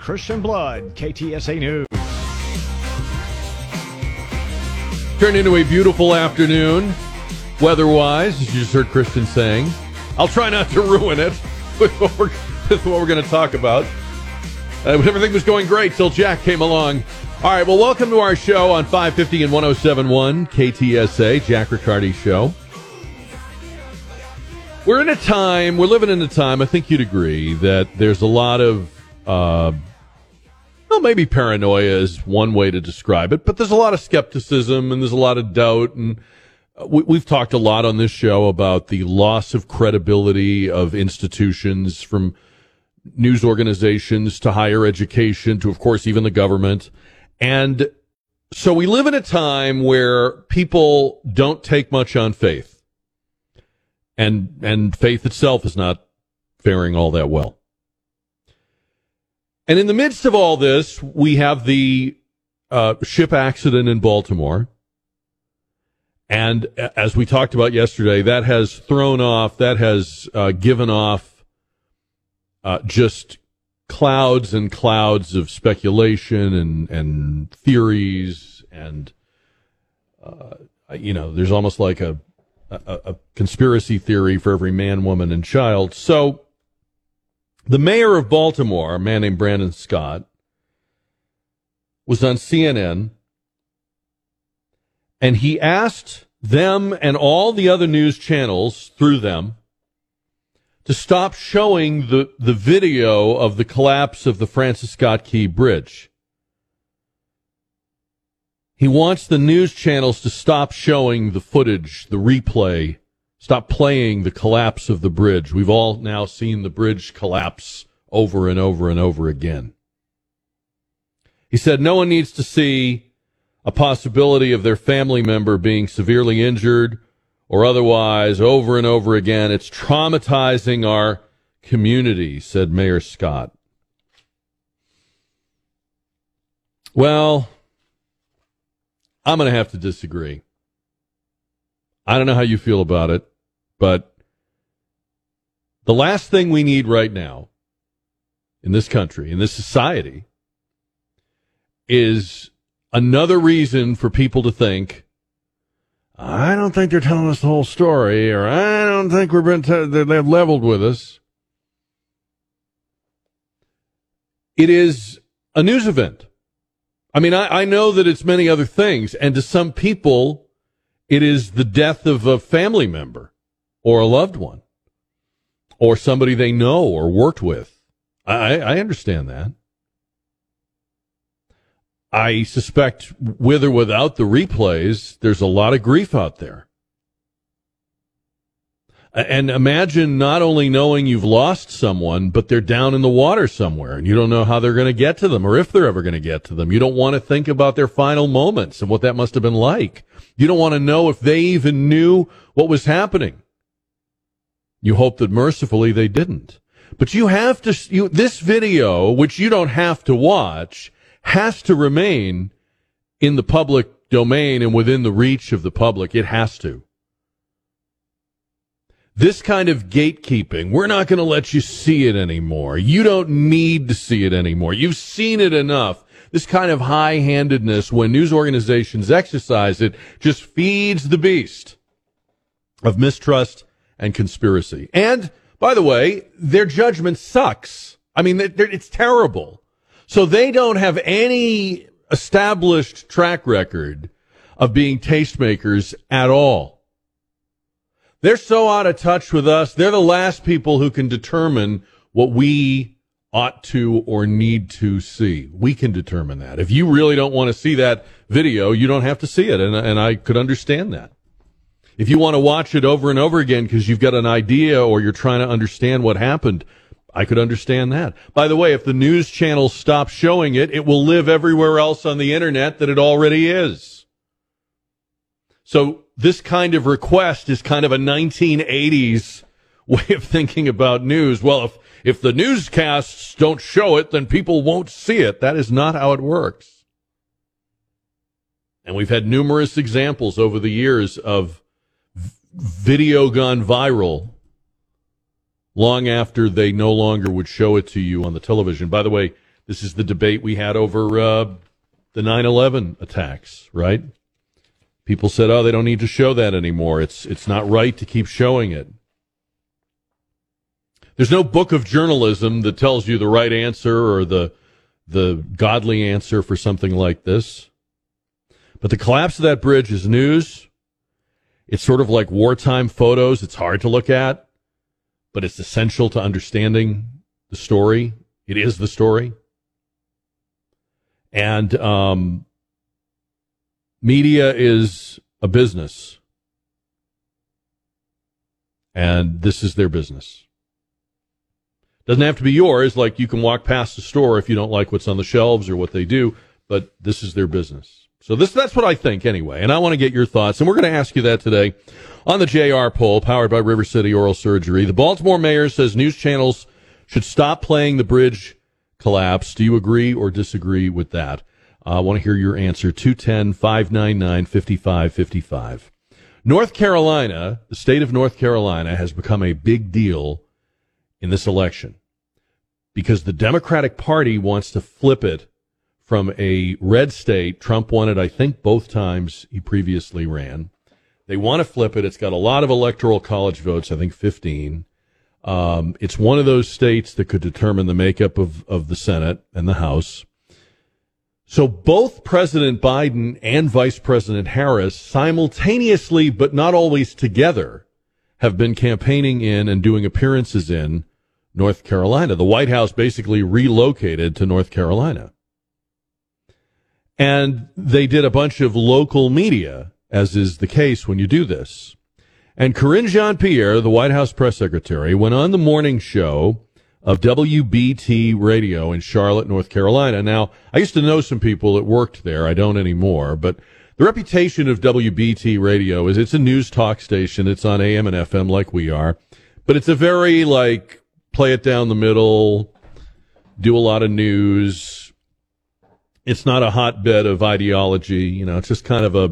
Christian Blood, KTSA News. Turned into a beautiful afternoon, weather-wise, as you just heard Christian saying. I'll try not to ruin it with what we're going to talk about. Everything was going great till Jack came along. All right, well, welcome to our show on 550 and 107.1 KTSA, Jack Riccardi Show. We're living in a time, I think you'd agree, that there's a lot of, maybe paranoia is one way to describe it, but there's a lot of skepticism and there's a lot of doubt. And we've talked a lot on this show about the loss of credibility of institutions, from news organizations to higher education to, of course, even the government. And so we live in a time where people don't take much on faith. And faith itself is not faring all that well. And in the midst of all this, we have the ship accident in Baltimore. And as we talked about yesterday, that has given off just clouds and clouds of speculation and theories. And, there's almost like a conspiracy theory for every man, woman, and child. So the mayor of Baltimore, a man named Brandon Scott, was on CNN, and he asked them and all the other news channels through them to stop showing the video of the collapse of the Francis Scott Key Bridge. He wants the news channels to stop showing the footage, the replay, stop playing the collapse of the bridge. We've all now seen the bridge collapse over and over and over again. He said no one needs to see a possibility of their family member being severely injured or otherwise over and over again. It's traumatizing our community, said Mayor Scott. Well, I'm going to have to disagree. I don't know how you feel about it, but the last thing we need right now in this country, in this society, is another reason for people to think, I don't think they're telling us the whole story, or I don't think they've leveled with us. It is a news event. I mean, I know that it's many other things, and to some people, it is the death of a family member or a loved one or somebody they know or worked with. I understand that. I suspect with or without the replays, there's a lot of grief out there. And imagine not only knowing you've lost someone, but they're down in the water somewhere and you don't know how they're going to get to them or if they're ever going to get to them. You don't want to think about their final moments and what that must have been like. You don't want to know if they even knew what was happening. You hope that mercifully they didn't. But you have to, this video, which you don't have to watch, has to remain in the public domain and within the reach of the public. It has to. This kind of gatekeeping, we're not going to let you see it anymore. You don't need to see it anymore. You've seen it enough. This kind of high-handedness, when news organizations exercise it, just feeds the beast of mistrust and conspiracy. And, by the way, their judgment sucks. I mean, it's terrible. So they don't have any established track record of being tastemakers at all. They're so out of touch with us. They're the last people who can determine what we ought to or need to see. We can determine that. If you really don't want to see that video, you don't have to see it, and I could understand that. If you want to watch it over and over again because you've got an idea or you're trying to understand what happened, I could understand that. By the way, if the news channels stop showing it, it will live everywhere else on the internet that it already is. So this kind of request is kind of a 1980s way of thinking about news. Well, if the newscasts don't show it, then people won't see it. That is not how it works. And we've had numerous examples over the years of video gone viral long after they no longer would show it to you on the television. By the way, This is the debate we had over the 9/11 attacks, right? People said, oh, they don't need to show that anymore. It's not right to keep showing it. There's no book of journalism that tells you the right answer or the godly answer for something like this. But the collapse of that bridge is news. It's sort of like wartime photos. It's hard to look at, but it's essential to understanding the story. It is the story. And media is a business. And this is their business. Doesn't have to be yours, like you can walk past the store if you don't like what's on the shelves or what they do, but this is their business. So that's what I think anyway, and I want to get your thoughts, and we're going to ask you that today on the JR poll, powered by River City Oral Surgery. The Baltimore mayor says news channels should stop playing the bridge collapse. Do you agree or disagree with that? I want to hear your answer, 210-599-5555. North Carolina, the state of North Carolina, has become a big deal in this election because the Democratic Party wants to flip it from a red state. Trump won it, I think, both times he previously ran. They want to flip it. It's got a lot of electoral college votes, I think 15. It's one of those states that could determine the makeup of the Senate and the House. So both President Biden and Vice President Harris simultaneously, but not always together, have been campaigning in and doing appearances in North Carolina. The White House basically relocated to North Carolina. And they did a bunch of local media, as is the case when you do this. And Karine Jean-Pierre, the White House press secretary, went on the morning show of WBT Radio in Charlotte, North Carolina. Now, I used to know some people that worked there. I don't anymore. But the reputation of WBT Radio is it's a news talk station. It's on AM and FM like we are. But it's a very, play it down the middle, do a lot of news. It's not a hotbed of ideology. It's just kind of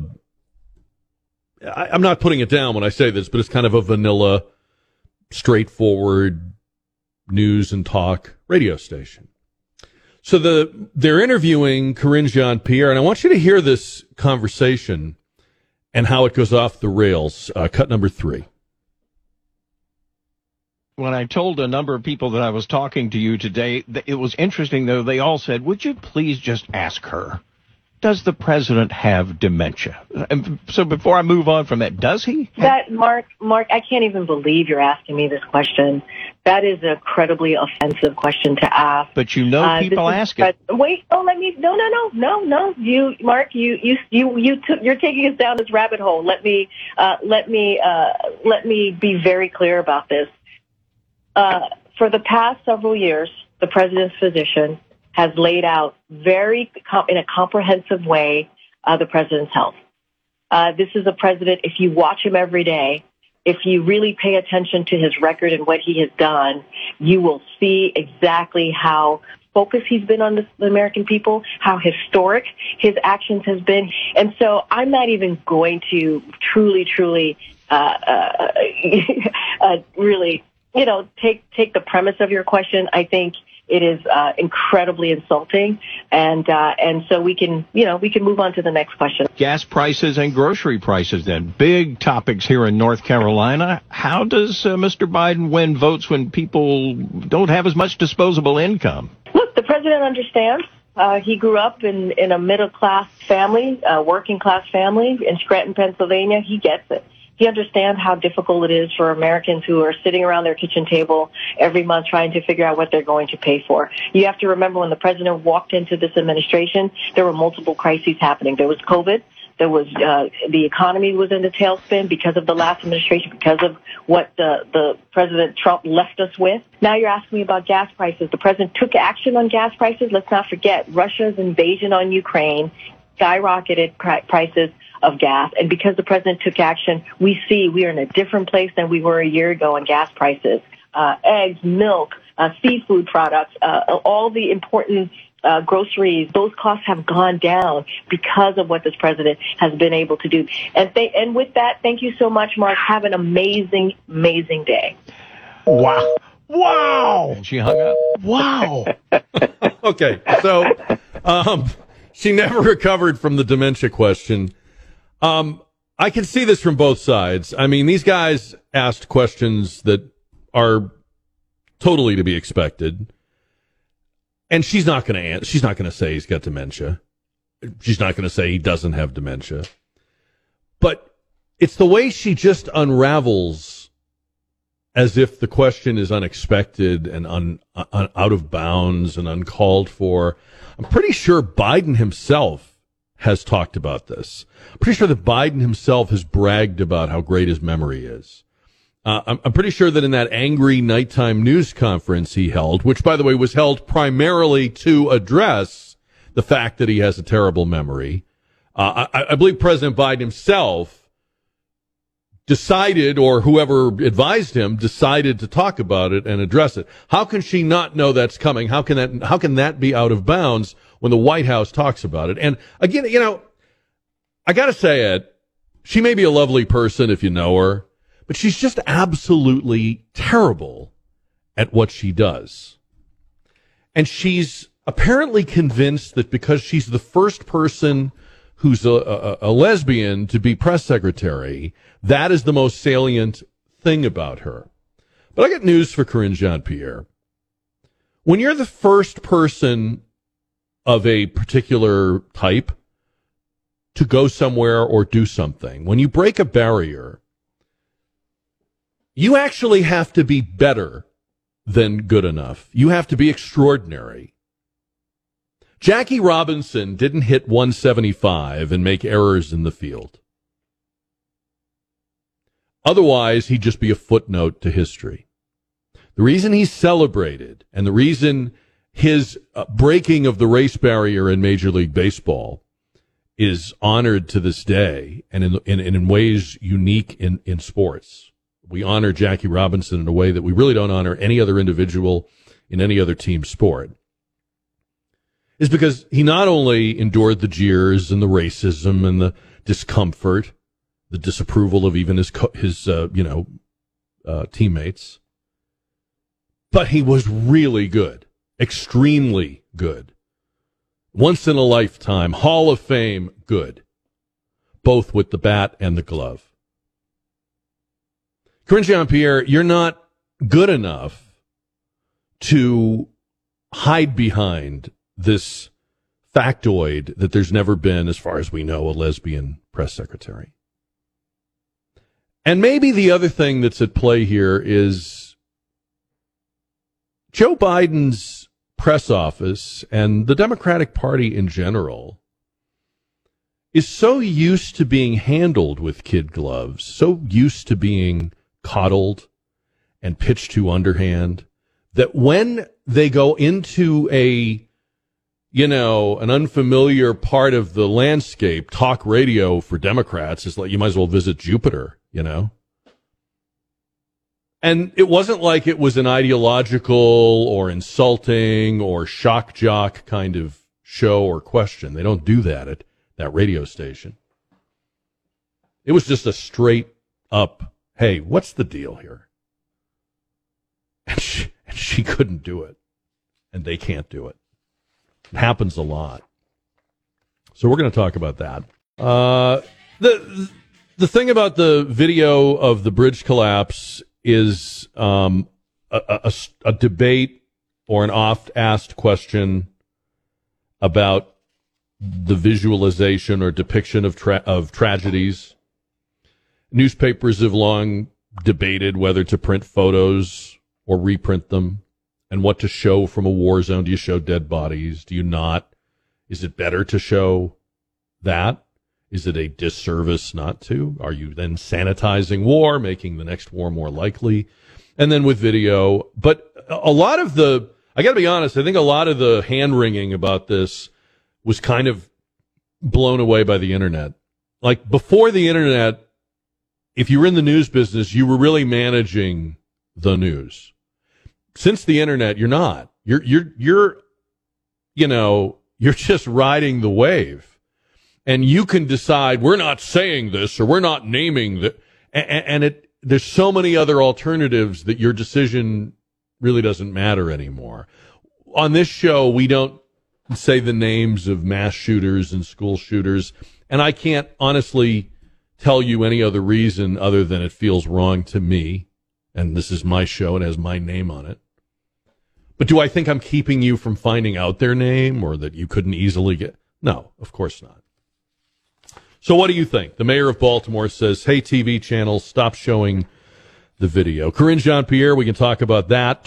I'm not putting it down when I say this, but it's kind of a vanilla, straightforward news and talk radio station. So they're interviewing Karine Jean-Pierre, and I want you to hear this conversation and how it goes off the rails. Cut number 3. When I told a number of people that I was talking to you today, it was interesting, though. They all said, would you please just ask her, does the president have dementia? And so before I move on from that, does he? Mark, I can't even believe you're asking me this question. That is an incredibly offensive question to ask. But people ask it. Wait, no. Mark, you're taking us down this rabbit hole. Let me be very clear about this. For the past several years, the president's physician has laid out in a comprehensive way the president's health. This is a president, if you watch him every day, if you really pay attention to his record and what he has done, you will see exactly how focused he's been on the American people, how historic his actions has been. And so I'm not even going to truly, really, take the premise of your question. I think it is incredibly insulting, and so we can move on to the next question. Gas prices and grocery prices, then big topics here in North Carolina. How does Mr. Biden win votes when people don't have as much disposable income? Look, the president understands. He grew up in a middle-class family, working-class family in Scranton, Pennsylvania. He gets it. He understands how difficult it is for Americans who are sitting around their kitchen table every month trying to figure out what they're going to pay for. You have to remember when the president walked into this administration, there were multiple crises happening. There was COVID. There was the economy was in the tailspin because of the last administration, because of what the President Trump left us with. Now you're asking me about gas prices. The president took action on gas prices. Let's not forget Russia's invasion on Ukraine skyrocketed prices of gas. And because the president took action, we are in a different place than we were a year ago on gas prices. Eggs, milk, seafood products, all the important groceries, those costs have gone down because of what this president has been able to do. And with that, thank you so much, Mark. Have an amazing, amazing day. Wow. Wow. And she hung up. Wow. Okay, so she never recovered from the dementia question. I can see this from both sides. I mean, these guys asked questions that are totally to be expected, and she's not going to answer. She's not going to say he's got dementia. She's not going to say he doesn't have dementia. But it's the way she just unravels as if the question is unexpected and out of bounds and uncalled for. I'm pretty sure Biden himself has talked about this. I'm pretty sure that Biden himself has bragged about how great his memory is. I'm pretty sure that in that angry nighttime news conference he held, which, by the way, was held primarily to address the fact that he has a terrible memory, I believe President Biden himself decided, or whoever advised him decided to talk about it and address it. How can she not know that's coming? How can that be out of bounds when the White House talks about it? And again, you know, I got to say it, she may be a lovely person if you know her, but she's just absolutely terrible at what she does. And she's apparently convinced that because she's the first person who's a lesbian to be press secretary, that is the most salient thing about her. But I got news for Karine Jean-Pierre. When you're the first person of a particular type to go somewhere or do something, when you break a barrier, you actually have to be better than good enough. You have to be extraordinary. Jackie Robinson didn't hit 175 and make errors in the field. Otherwise, he'd just be a footnote to history. The reason he's celebrated and the reason his breaking of the race barrier in Major League Baseball is honored to this day and in ways unique in sports. We honor Jackie Robinson in a way that we really don't honor any other individual in any other team sport, is because he not only endured the jeers and the racism and the discomfort, the disapproval of even his teammates, but he was really good, extremely good, once in a lifetime, Hall of Fame good, both with the bat and the glove. Karine Jean-Pierre, you're not good enough to hide behind this factoid that there's never been, as far as we know, a lesbian press secretary. And maybe the other thing that's at play here is Joe Biden's press office and the Democratic Party in general is so used to being handled with kid gloves, so used to being coddled and pitched to underhand, that when they go into an unfamiliar part of the landscape, talk radio for Democrats is like, you might as well visit Jupiter, you know? And it wasn't like it was an ideological or insulting or shock jock kind of show or question. They don't do that at that radio station. It was just a straight up, hey, what's the deal here? And she couldn't do it. And they can't do it. It happens a lot. So we're going to talk about that. The thing about the video of the bridge collapse is a debate or an oft-asked question about the visualization or depiction of tragedies. Newspapers have long debated whether to print photos or reprint them and what to show from a war zone. Do you show dead bodies? Do you not? Is it better to show that? Is it a disservice not to? Are you then sanitizing war, making the next war more likely? And then with video. But a lot of I got to be honest, I think a lot of the hand-wringing about this was kind of blown away by the internet. Like before the internet, if you were in the news business, you were really managing the news. Since the internet, you're not. You're just riding the wave. And you can decide, we're not saying this or we're not naming that. And there's so many other alternatives that your decision really doesn't matter anymore. On this show, we don't say the names of mass shooters and school shooters, and I can't honestly tell you any other reason other than it feels wrong to me, and this is my show, it has my name on it. But do I think I'm keeping you from finding out their name or that you couldn't easily get? No, of course not. So what do you think? The mayor of Baltimore says, hey, TV channels, stop showing the video. Corinne Jean-Pierre, we can talk about that.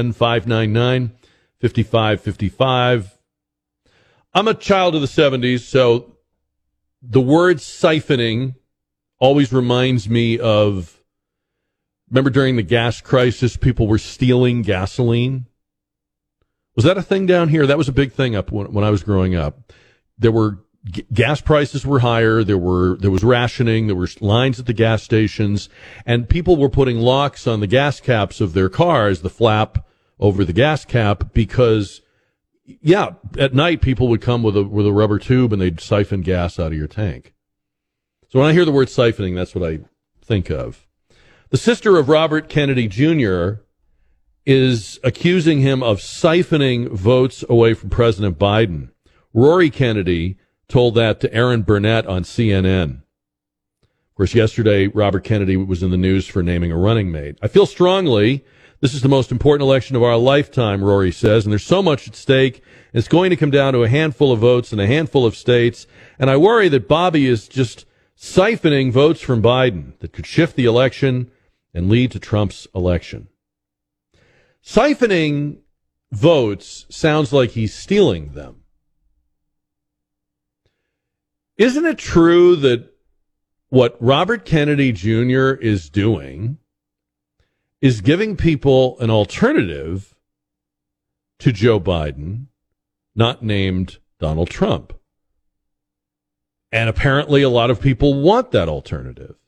210-599-5555. I'm a child of the 70s, so the word siphoning always reminds me of, remember during the gas crisis, people were stealing gasoline? Was that a thing down here? That was a big thing up when I was growing up. There were gas prices were higher. There was rationing. There were lines at the gas stations, and people were putting locks on the gas caps of their cars, the flap over the gas cap, because, yeah, at night people would come with a rubber tube and they'd siphon gas out of your tank. So when I hear the word siphoning, that's what I think of. The sister of Robert Kennedy Jr. is accusing him of siphoning votes away from President Biden. Rory Kennedy told that to Aaron Burnett on CNN. Of course, yesterday, Robert Kennedy was in the news for naming a running mate. I feel strongly this is the most important election of our lifetime, Rory says, and there's so much at stake. It's going to come down to a handful of votes in a handful of states, and I worry that Bobby is just siphoning votes from Biden that could shift the election and lead to Trump's election. Siphoning votes sounds like he's stealing them. Isn't it true that what Robert Kennedy Jr. is doing is giving people an alternative to Joe Biden, not named Donald Trump? And apparently a lot of people want that alternative.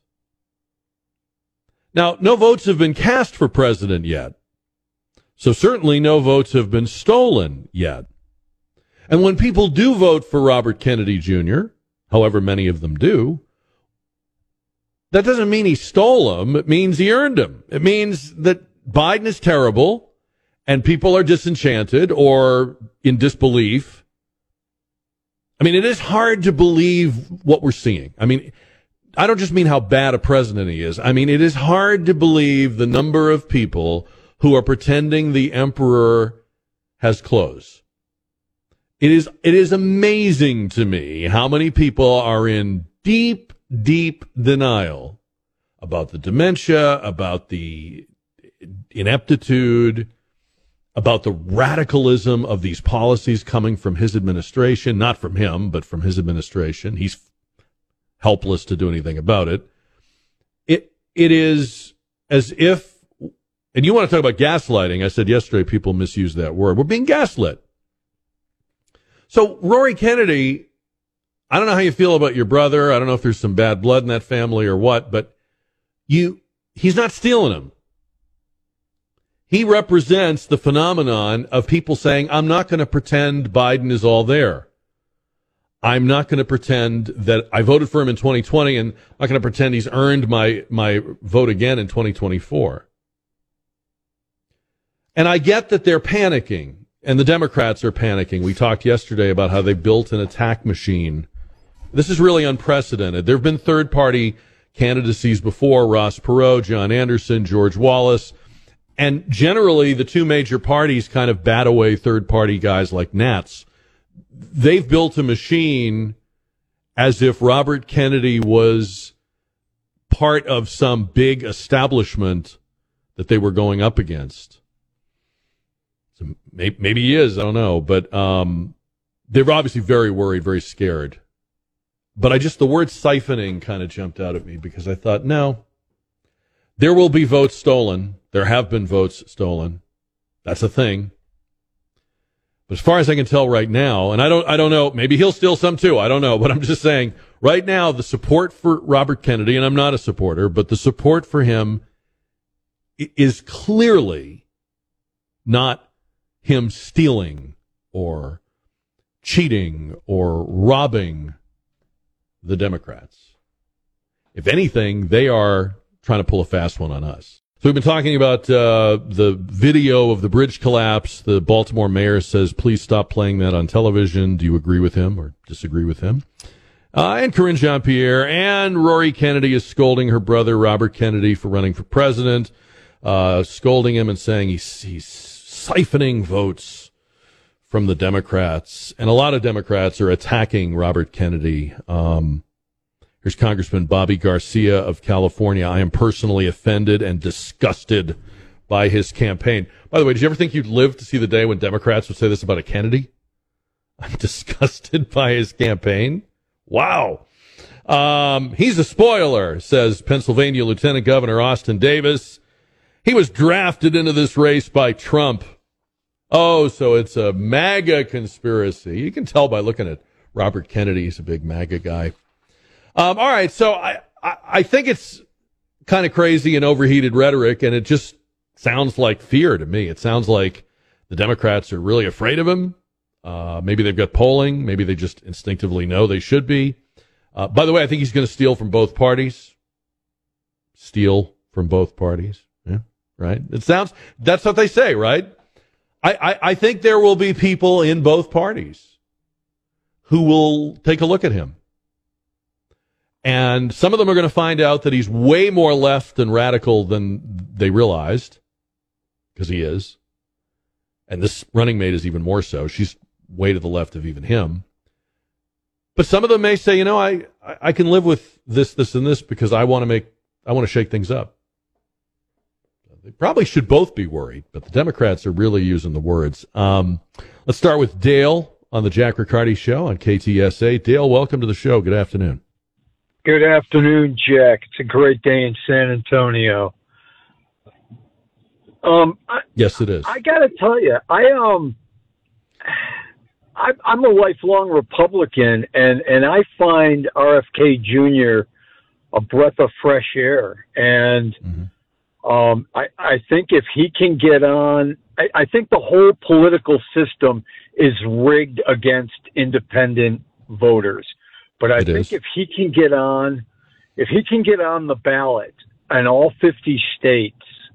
Now, no votes have been cast for president yet. So certainly no votes have been stolen yet. And when people do vote for Robert Kennedy Jr., however many of them do, that doesn't mean he stole them. It means he earned them. It means that Biden is terrible and people are disenchanted or in disbelief. I mean, it is hard to believe what we're seeing. I mean, I don't just mean how bad a president he is. I mean, it is hard to believe the number of people who are pretending the emperor has clothes. It is amazing to me how many people are in deep, deep denial about the dementia, about the ineptitude, about the radicalism of these policies coming from his administration, not from him, but from his administration. He's helpless to do anything about it. It is as if, and you want to talk about gaslighting. I said yesterday people misuse that word. We're being gaslit. So Rory Kennedy, I don't know how you feel about your brother. I don't know if there's some bad blood in that family or what, but he's not stealing them. He represents the phenomenon of people saying, I'm not going to pretend Biden is all there. I'm not going to pretend that I voted for him in 2020 and I'm not going to pretend he's earned my vote again in 2024. And I get that they're panicking. And the Democrats are panicking. We talked yesterday about how they built an attack machine. This is really unprecedented. There have been third-party candidacies before, Ross Perot, John Anderson, George Wallace. And generally, the two major parties kind of bat away third-party guys like gnats. They've built a machine as if Robert Kennedy was part of some big establishment that they were going up against. So maybe he is, I don't know, but they're obviously very worried, very scared. But the word siphoning kind of jumped out at me because I thought, no, there will be votes stolen. There have been votes stolen. That's a thing. But as far as I can tell right now, and I don't know, maybe he'll steal some too, I don't know, but I'm just saying, right now, the support for Robert Kennedy, and I'm not a supporter, but the support for him is clearly not him stealing or cheating or robbing the Democrats. If anything, they are trying to pull a fast one on us. So we've been talking about the video of the bridge collapse. The Baltimore mayor says, please stop playing that on television. Do you agree with him or disagree with him? And Karine Jean-Pierre and Rory Kennedy is scolding her brother, Robert Kennedy, for running for president, scolding him and saying he's siphoning votes from the Democrats. And a lot of Democrats are attacking Robert Kennedy. Here's Congressman Bobby Garcia of California. I am personally offended and disgusted by his campaign. By the way, did you ever think you'd live to see the day when Democrats would say this about a Kennedy? I'm disgusted by his campaign. Wow. He's a spoiler, says Pennsylvania Lieutenant Governor Austin Davis. He was drafted into this race by Trump. Oh, so it's a MAGA conspiracy. You can tell by looking at Robert Kennedy. He's a big MAGA guy. All right, so I think it's kind of crazy and overheated rhetoric, and it just sounds like fear to me. It sounds like the Democrats are really afraid of him. Maybe they've got polling. Maybe they just instinctively know they should be. By the way, I think he's going to steal from both parties. Steal from both parties. Yeah, right? It sounds, that's what they say, right? I think there will be people in both parties who will take a look at him. And some of them are going to find out that he's way more left and radical than they realized, because he is. And this running mate is even more so. She's way to the left of even him. But some of them may say, you know, I can live with this, and this because I want to shake things up. They probably should both be worried, but the Democrats are really using the words. Let's start with Dale on the Jack Riccardi Show on KTSA. Dale, welcome to the show. Good afternoon. Good afternoon, Jack. It's a great day in San Antonio. Yes, it is. I got to tell you, I'm a lifelong Republican, and I find RFK Jr. a breath of fresh air. And I think if he can get on, I think the whole political system is rigged against independent voters. But I think if he can get on the ballot in all 50 states,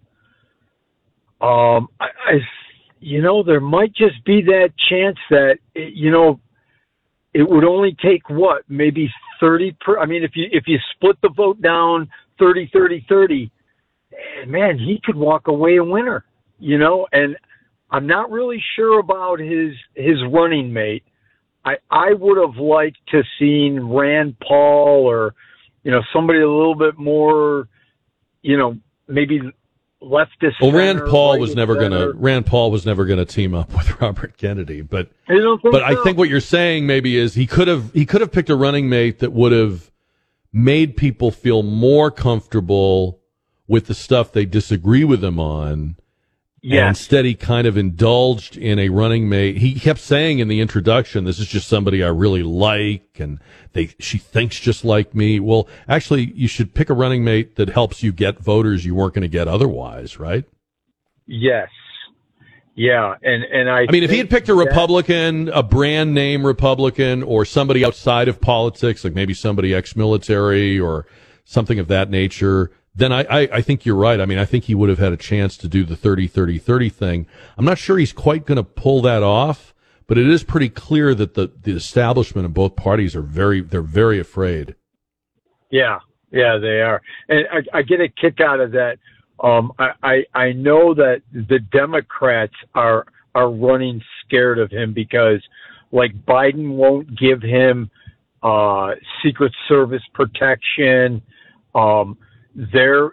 there might just be that chance that, it would only take maybe 30 if you split the vote down 30, man, he could walk away a winner, and I'm not really sure about his running mate. I would have liked to seen Rand Paul or, somebody a little bit more, maybe leftist. Well, Rand Paul was never going to team up with Robert Kennedy, but I think what you're saying maybe is he could have picked a running mate that would have made people feel more comfortable with the stuff they disagree with him on. Yeah. And instead, he kind of indulged in a running mate. He kept saying in the introduction, this is just somebody I really like, and she thinks just like me. Well, actually, you should pick a running mate that helps you get voters you weren't going to get otherwise, right? Yes. Yeah. And I mean, if he had picked a Republican, a brand name Republican, or somebody outside of politics, like maybe somebody ex-military or something of that nature, then I think you're right. I mean, I think he would have had a chance to do the 30-30-30 thing. I'm not sure he's quite going to pull that off, but it is pretty clear that the establishment of both parties they're very afraid. Yeah, they are. And I get a kick out of that. I know that the Democrats are running scared of him because, like, Biden won't give him Secret Service protection. They're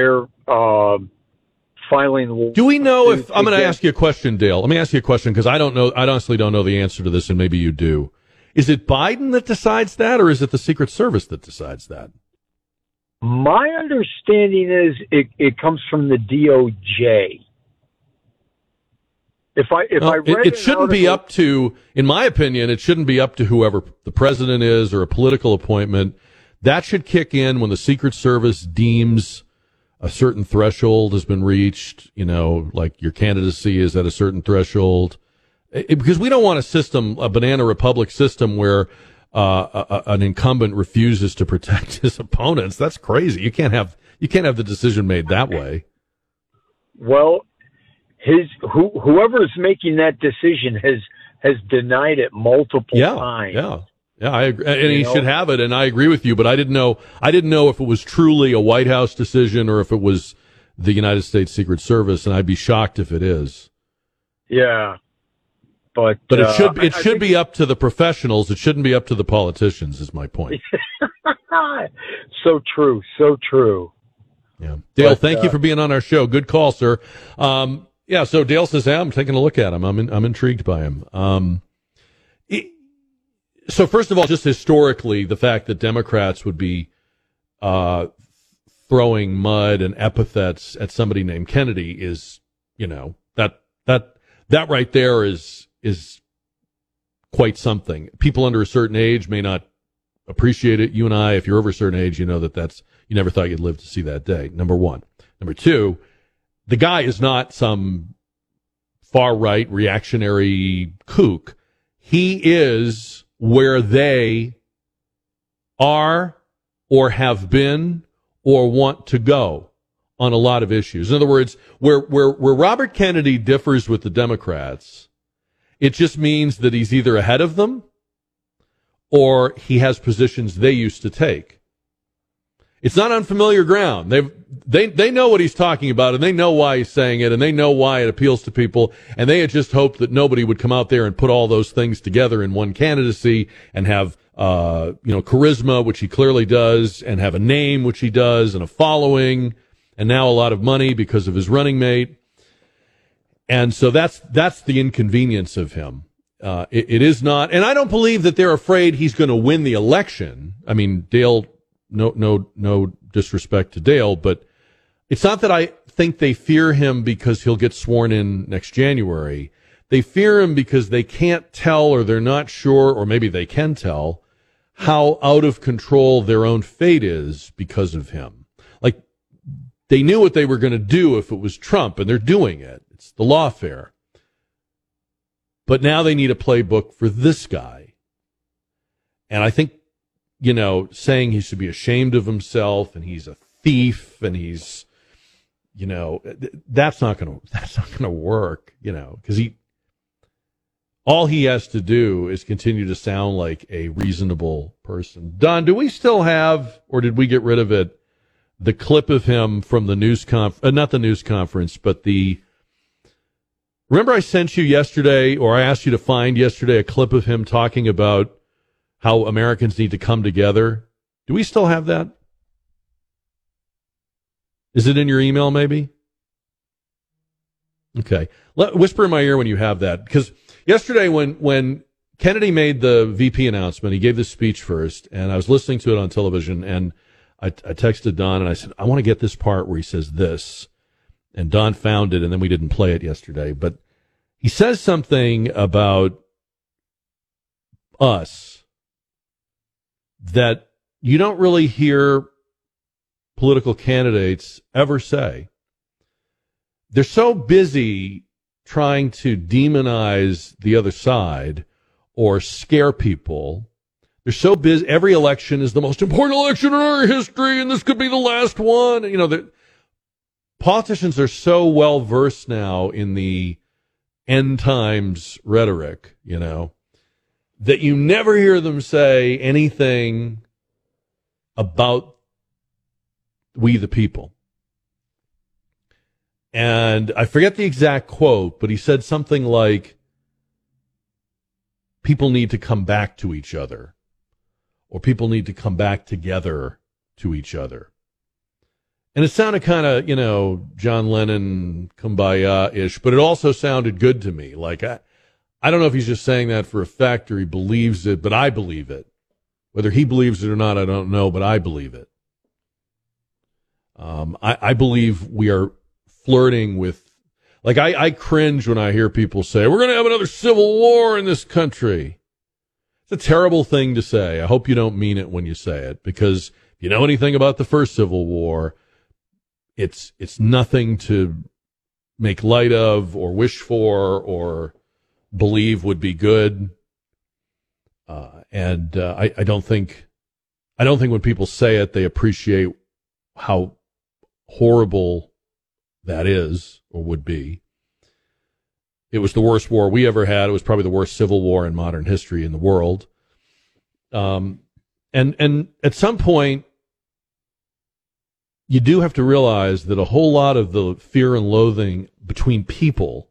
filing. Do we know if I'm going to ask you a question, Dale? Let me ask you a question because I don't know. I honestly don't know the answer to this, and maybe you do. Is it Biden that decides that, or is it the Secret Service that decides that? My understanding is it comes from the DOJ. It shouldn't be up to, in my opinion, it shouldn't be up to whoever the president is or a political appointment. That should kick in when the Secret Service deems a certain threshold has been reached, like your candidacy is at a certain threshold. Because we don't want a banana republic system where an incumbent refuses to protect his opponents. That's crazy. You can't have the decision made that way. Well, whoever is making that decision has denied it multiple times. Yeah, I agree. And he should have it, and I agree with you, but I didn't know if it was truly a White House decision or if it was the United States Secret Service, and I'd be shocked if it is. Yeah. But it should be up to the professionals. It shouldn't be up to the politicians, is my point. So true. Yeah. Dale, thank you for being on our show. Good call, sir. So Dale says, I'm taking a look at him. I'm intrigued by him. So first of all, just historically, the fact that Democrats would be throwing mud and epithets at somebody named Kennedy is, that right there is quite something. People under a certain age may not appreciate it. You and I, if you're over a certain age, you know you never thought you'd live to see that day. Number one. Number two, the guy is not some far-right reactionary kook. He is where they are or have been or want to go on a lot of issues. In other words, where Robert Kennedy differs with the Democrats, it just means that he's either ahead of them or he has positions they used to take. It's not unfamiliar ground. They know what he's talking about, and they know why he's saying it, and they know why it appeals to people, and they had just hoped that nobody would come out there and put all those things together in one candidacy and have charisma, which he clearly does, and have a name, which he does, and a following, and now a lot of money because of his running mate. And so that's the inconvenience of him. It is not, and I don't believe that they're afraid he's going to win the election. I mean, Dale, no disrespect to Dale, but it's not that I think they fear him because he'll get sworn in next January. They fear him because they can't tell, or they're not sure, or maybe they can tell, how out of control their own fate is because of him. Like, they knew what they were going to do if it was Trump, and they're doing it. It's the lawfare. But now they need a playbook for this guy. And I think, saying he should be ashamed of himself and he's a thief and he's, that's not going to work, because all he has to do is continue to sound like a reasonable person. Don, do we still have, or did we get rid of it, the clip of him from the not the news conference, but remember I sent you yesterday, or I asked you to find yesterday a clip of him talking about how Americans need to come together? Do we still have that? Is it in your email, maybe? Okay. Whisper in my ear when you have that. Because yesterday when Kennedy made the VP announcement, he gave this speech first, and I was listening to it on television, and I texted Don, and I said, I want to get this part where he says this. And Don found it, and then we didn't play it yesterday. But he says something about us that you don't really hear political candidates ever say. They're so busy trying to demonize the other side or scare people. They're so busy. Every election is the most important election in our history, and this could be the last one. Politicians are so well versed now in the end times rhetoric, that you never hear them say anything about we the people. And I forget the exact quote, but he said something like, people need to come back to each other, or people need to come back together to each other. And it sounded kind of, John Lennon kumbaya-ish, but it also sounded good to me. Like, I don't know if he's just saying that for effect or he believes it, but I believe it. Whether he believes it or not, I don't know, but I believe it. I believe we are flirting with, like, I cringe when I hear people say, we're going to have another civil war in this country. It's a terrible thing to say. I hope you don't mean it when you say it, because if you know anything about the first Civil War, it's nothing to make light of or wish for or believe would be good. I don't think when people say it, they appreciate how horrible that is, or would be. It was the worst war we ever had. It was probably the worst civil war in modern history in the world. And at some point, you do have to realize that a whole lot of the fear and loathing between people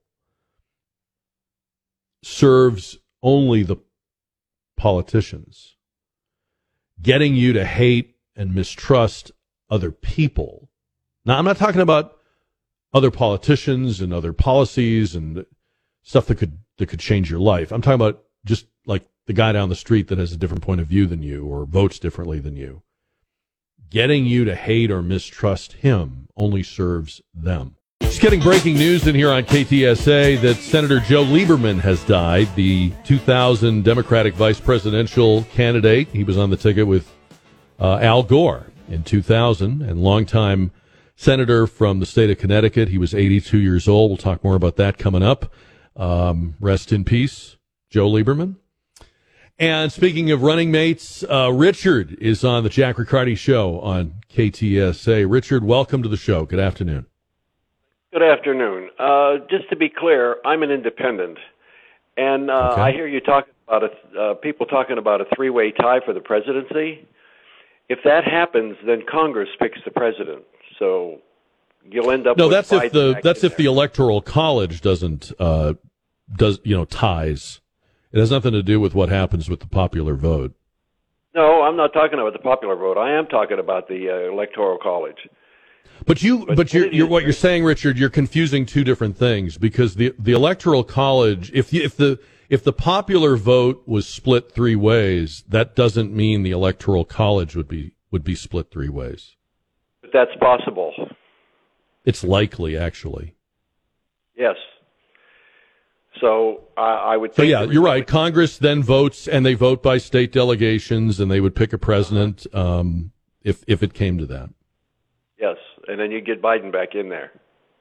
serves only the politicians. Getting you to hate and mistrust other people. Now, I'm not talking about other politicians and other policies and stuff that could change your life. I'm talking about just like the guy down the street that has a different point of view than you or votes differently than you. Getting you to hate or mistrust him only serves them. Just getting breaking news in here on KTSA that Senator Joe Lieberman has died, the 2000 Democratic vice presidential candidate. He was on the ticket with Al Gore in 2000 and longtime senator from the state of Connecticut. He was 82 years old. We'll talk more about that coming up. Rest in peace, Joe Lieberman. And speaking of running mates, Richard is on the Jack Riccardi Show on KTSA. Richard, welcome to the show. Good afternoon. Good afternoon. Just to be clear, I'm an independent, and Okay. I hear you talking about people talking about a three-way tie for the presidency. If that happens, then Congress picks the president. So you'll end up. No, with that's if Biden the Electoral College doesn't ties. It has nothing to do with what happens with the popular vote. No, I'm not talking about the popular vote. I am talking about the Electoral College. But you're what you're saying, Richard. You're confusing two different things because the Electoral College, if the popular vote was split three ways, that doesn't mean the Electoral College would be split three ways. But that's possible. It's likely, actually. Yes. So I would So think. yeah, you're right. Congress then votes, and they vote by state delegations, and they would pick a president if it came to that. Yes, and then you get Biden back in there.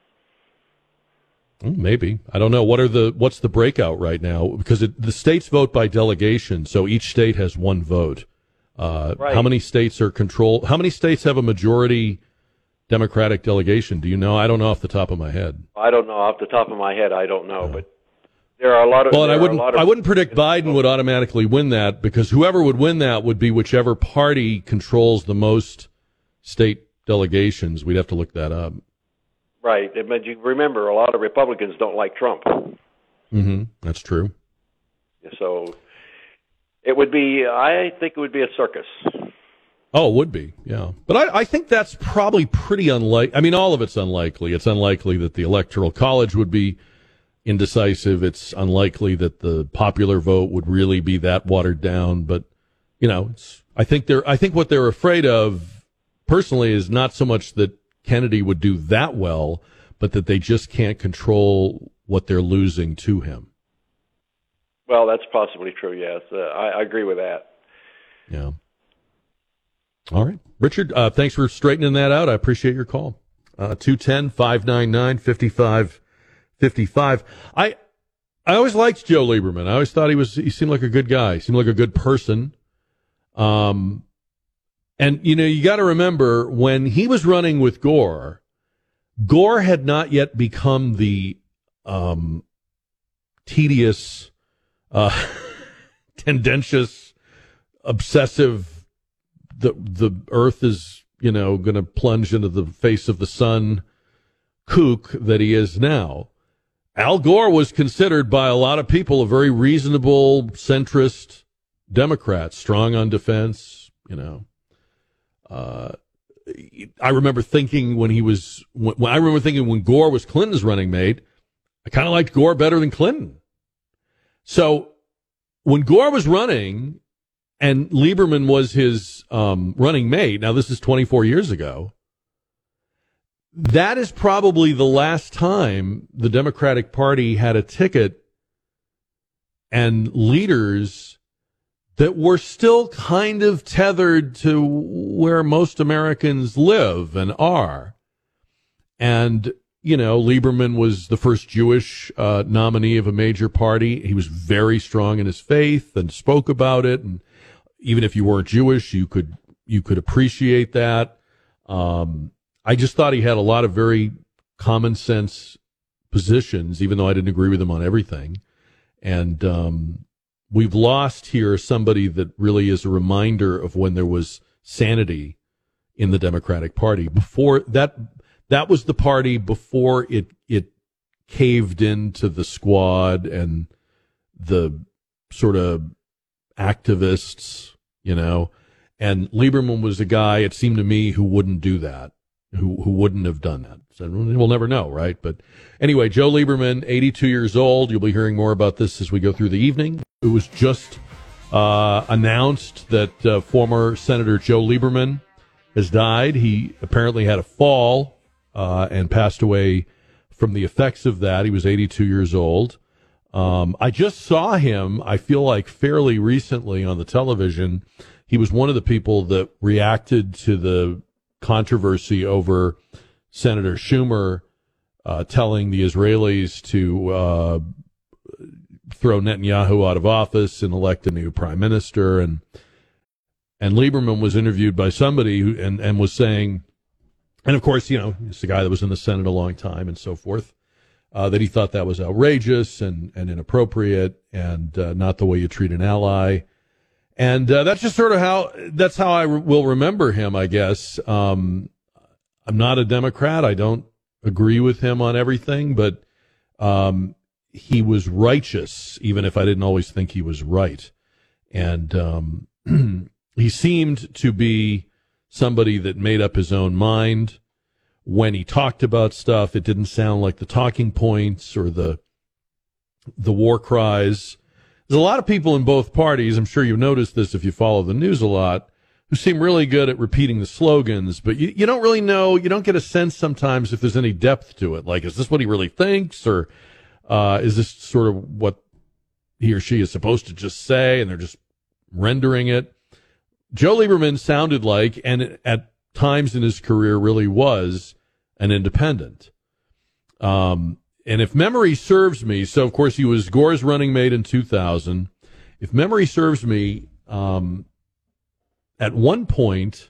Maybe. I don't know. What's the breakout right now? Because the states vote by delegation, so each state has one vote. Right. How many states are controlled? How many states have a majority Democratic delegation? Do you know? I don't know off the top of my head. I don't know off the top of my head. I don't know, but there are a lot of. Well, and I wouldn't predict Biden would automatically win that because whoever would win that would be whichever party controls the most state delegations. We'd have to look that up. Right, but you remember, a lot of Republicans don't like Trump. Mm-hmm. That's true. So it would be. I think it would be a circus. Oh, it would be, yeah. But I think that's probably pretty unlikely. I mean, all of it's unlikely. It's unlikely that the Electoral College would be indecisive. It's unlikely that the popular vote would really be that watered down. But, I think what they're afraid of, personally, is not so much that Kennedy would do that well, but that they just can't control what they're losing to him. Well, that's possibly true, yes. I agree with that. Yeah. All right. Richard, thanks for straightening that out. I appreciate your call. 210-599-5555. I always liked Joe Lieberman. I always thought he seemed like a good guy. He seemed like a good person. And, you got to remember when he was running with Gore had not yet become the tedious, tendentious, obsessive, the earth is, going to plunge into the face of the sun kook that he is now. Al Gore was considered by a lot of people a very reasonable, centrist Democrat, strong on defense, I remember thinking when Gore was Clinton's running mate, I kind of liked Gore better than Clinton. So when Gore was running and Lieberman was his running mate, now this is 24 years ago, that is probably the last time the Democratic Party had a ticket and leaders that were still kind of tethered to where most Americans live and are. And, Lieberman was the first Jewish nominee of a major party. He was very strong in his faith and spoke about it. And even if you weren't Jewish, you could appreciate that. I just thought he had a lot of very common sense positions, even though I didn't agree with him on everything. And we've lost here somebody that really is a reminder of when there was sanity in the Democratic Party. Before that was the party before it caved into the squad and the sort of activists, and Lieberman was a guy, it seemed to me, who wouldn't do that, who wouldn't have done that. So we'll never know, right? But anyway, Joe Lieberman, 82 years old. You'll be hearing more about this as we go through the evening. It was just announced that former Senator Joe Lieberman has died. He apparently had a fall and passed away from the effects of that. He was 82 years old. I just saw him, I feel like, fairly recently on the television. He was one of the people that reacted to the controversy over Senator Schumer telling the Israelis to throw Netanyahu out of office and elect a new prime minister. And Lieberman was interviewed by somebody who, and was saying, and of course, he's the guy that was in the Senate a long time and so forth, that he thought that was outrageous and inappropriate and not the way you treat an ally. And that's just sort of how I will remember him, I guess. I'm not a Democrat. I don't agree with him on everything, but he was righteous, even if I didn't always think he was right. And he seemed to be somebody that made up his own mind. When he talked about stuff, it didn't sound like the talking points or the war cries. There's a lot of people in both parties, I'm sure you've noticed this if you follow the news a lot, who seem really good at repeating the slogans, but you don't really know, you don't get a sense sometimes if there's any depth to it. Like, is this what he really thinks, or is this sort of what he or she is supposed to just say, and they're just rendering it? Joe Lieberman sounded like, and at times in his career really was, an independent. And if memory serves me, so of course he was Gore's running mate in 2000. If memory serves me, at one point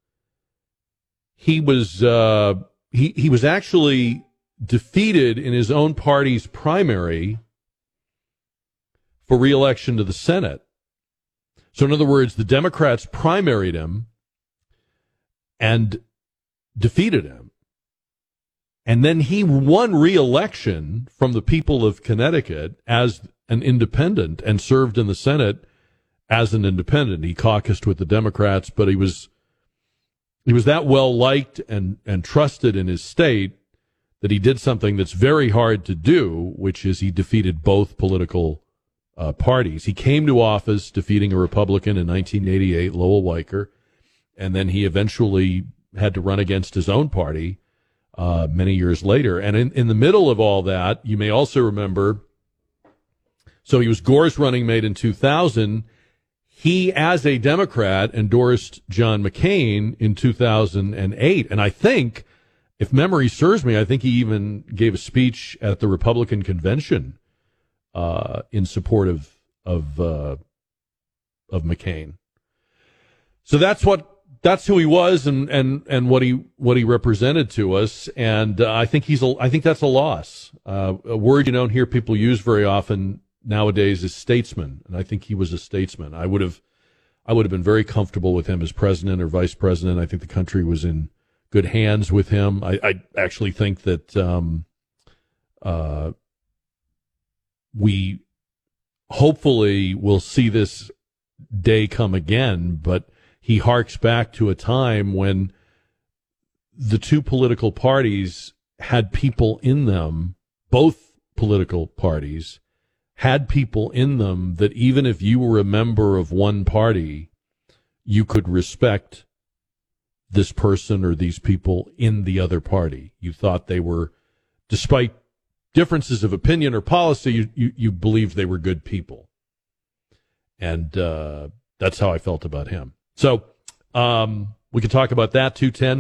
he was he was actually defeated in his own party's primary for re-election to the Senate. So in other words, the Democrats primaried him and defeated him. And then he won re-election from the people of Connecticut as an independent and served in the Senate as an independent. He caucused with the Democrats, but he was that well liked and trusted in his state that he did something that's very hard to do, which is he defeated both political parties. He came to office defeating a Republican in 1988, Lowell Weicker, and then he eventually had to run against his own party many years later. And in the middle of all that, you may also remember, so he was Gore's running mate in 2000. He, as a Democrat, endorsed John McCain in 2008. And I think, if memory serves me, I think he even gave a speech at the Republican convention in support of McCain. So that's who he was and what he represented to us. And I think that's a loss. A word you don't hear people use very often nowadays is statesman. And I think he was a statesman. I would have been very comfortable with him as president or vice president. I think the country was in good hands with him. I actually think that we hopefully will see this day come again, but he harks back to a time when the two political parties had people in them, both political parties had people in them that even if you were a member of one party, you could respect this person or these people in the other party. You thought they were, despite differences of opinion or policy, you believed they were good people. And that's how I felt about him. So we can talk about that,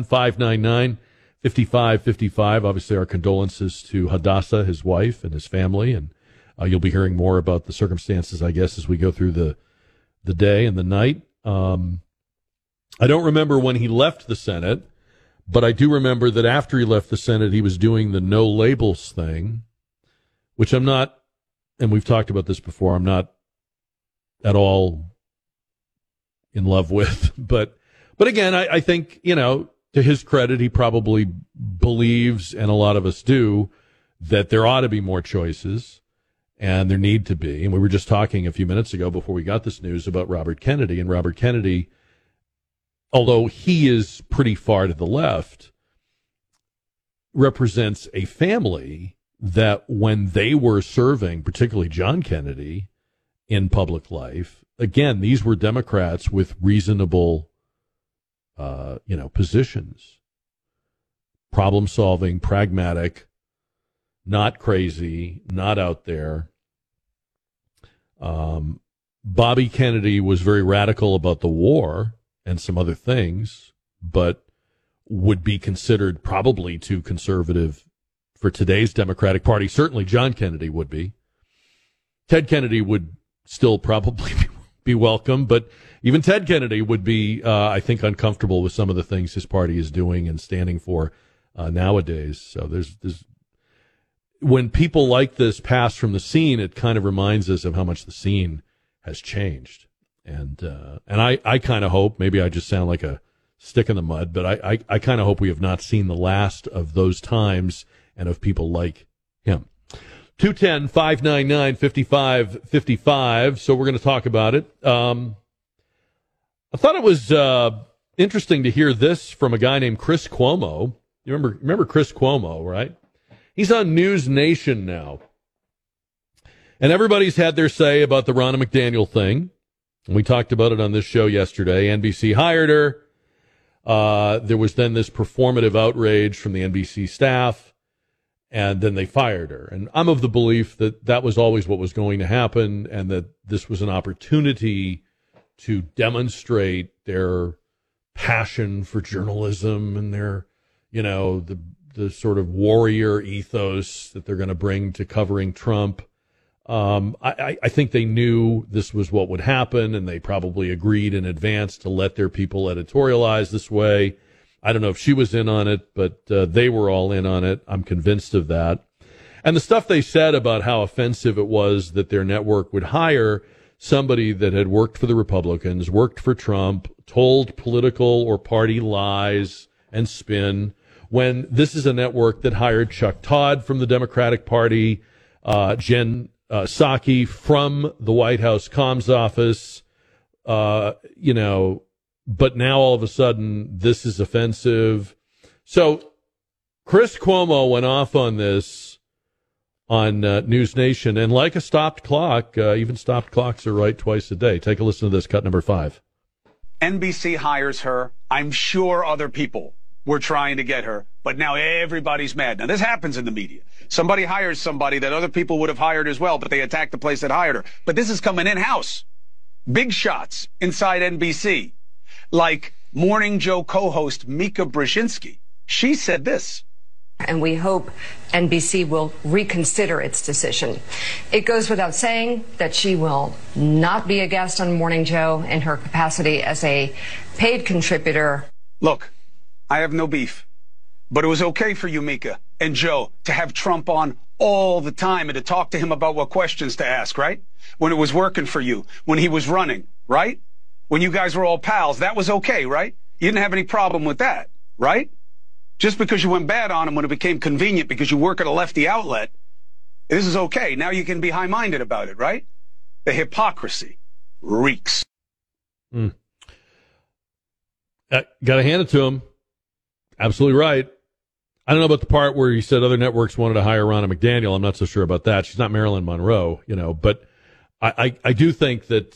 210-599-5555. Obviously, our condolences to Hadassah, his wife, and his family. And you'll be hearing more about the circumstances, I guess, as we go through the day and the night. I don't remember when he left the Senate, But I do remember that after he left the Senate, he was doing the no labels thing, which I'm not, and we've talked about this before, I'm not at all in love with. But again, I think, to his credit, he probably believes, and a lot of us do, that there ought to be more choices, and there need to be. And we were just talking a few minutes ago before we got this news about Robert Kennedy. And Robert Kennedy, although he is pretty far to the left, represents a family that when they were serving, particularly John Kennedy, in public life, again, these were Democrats with reasonable, positions. Problem solving, pragmatic, not crazy, not out there. Bobby Kennedy was very radical about the war and some other things, but would be considered probably too conservative for today's Democratic Party. Certainly John Kennedy would be. Ted Kennedy would still probably be welcome, but even Ted Kennedy would be, I think, uncomfortable with some of the things his party is doing and standing for nowadays. So there's when people like this pass from the scene, it kind of reminds us of how much the scene has changed. And I kind of hope, maybe I just sound like a stick in the mud, but I kind of hope we have not seen the last of those times and of people like him. 210-599-5555. So we're going to talk about it. I thought it was interesting to hear this from a guy named Chris Cuomo. You remember Chris Cuomo, right? He's on News Nation now. And everybody's had their say about the Ronna McDaniel thing. We talked about it on this show yesterday. NBC hired her. There was then this performative outrage from the NBC staff, and then they fired her. And I'm of the belief that that was always what was going to happen, and that this was an opportunity to demonstrate their passion for journalism and their, the sort of warrior ethos that they're going to bring to covering Trump. I think they knew this was what would happen, and they probably agreed in advance to let their people editorialize this way. I don't know if she was in on it, but they were all in on it. I'm convinced of that. And the stuff they said about how offensive it was that their network would hire somebody that had worked for the Republicans, worked for Trump, told political or party lies and spin, when this is a network that hired Chuck Todd from the Democratic Party, Jen Psaki from the White House comms office, but now all of a sudden this is offensive. So Chris Cuomo went off on this on News Nation, and like a stopped clock, even stopped clocks are right twice a day. Take a listen to this, cut number 5. NBC hires her. I'm sure other people were trying to get her, but now everybody's mad. Now, this happens in the media. Somebody hires somebody that other people would have hired as well, but they attack the place that hired her. But this is coming in-house. Big shots inside NBC. Like Morning Joe co-host Mika Brzezinski. She said this. And we hope NBC will reconsider its decision. It goes without saying that she will not be a guest on Morning Joe in her capacity as a paid contributor. Look, I have no beef, but it was okay for you, Mika and Joe, to have Trump on all the time and to talk to him about what questions to ask, right? When it was working for you, when he was running, right? When you guys were all pals, that was okay, right? You didn't have any problem with that, right? Just because you went bad on him when it became convenient because you work at a lefty outlet, this is okay. Now you can be high-minded about it, right? The hypocrisy reeks. Got to hand it to him. Absolutely right. I don't know about the part where he said other networks wanted to hire Ronna McDaniel. I'm not so sure about that. She's not Marilyn Monroe, but I do think that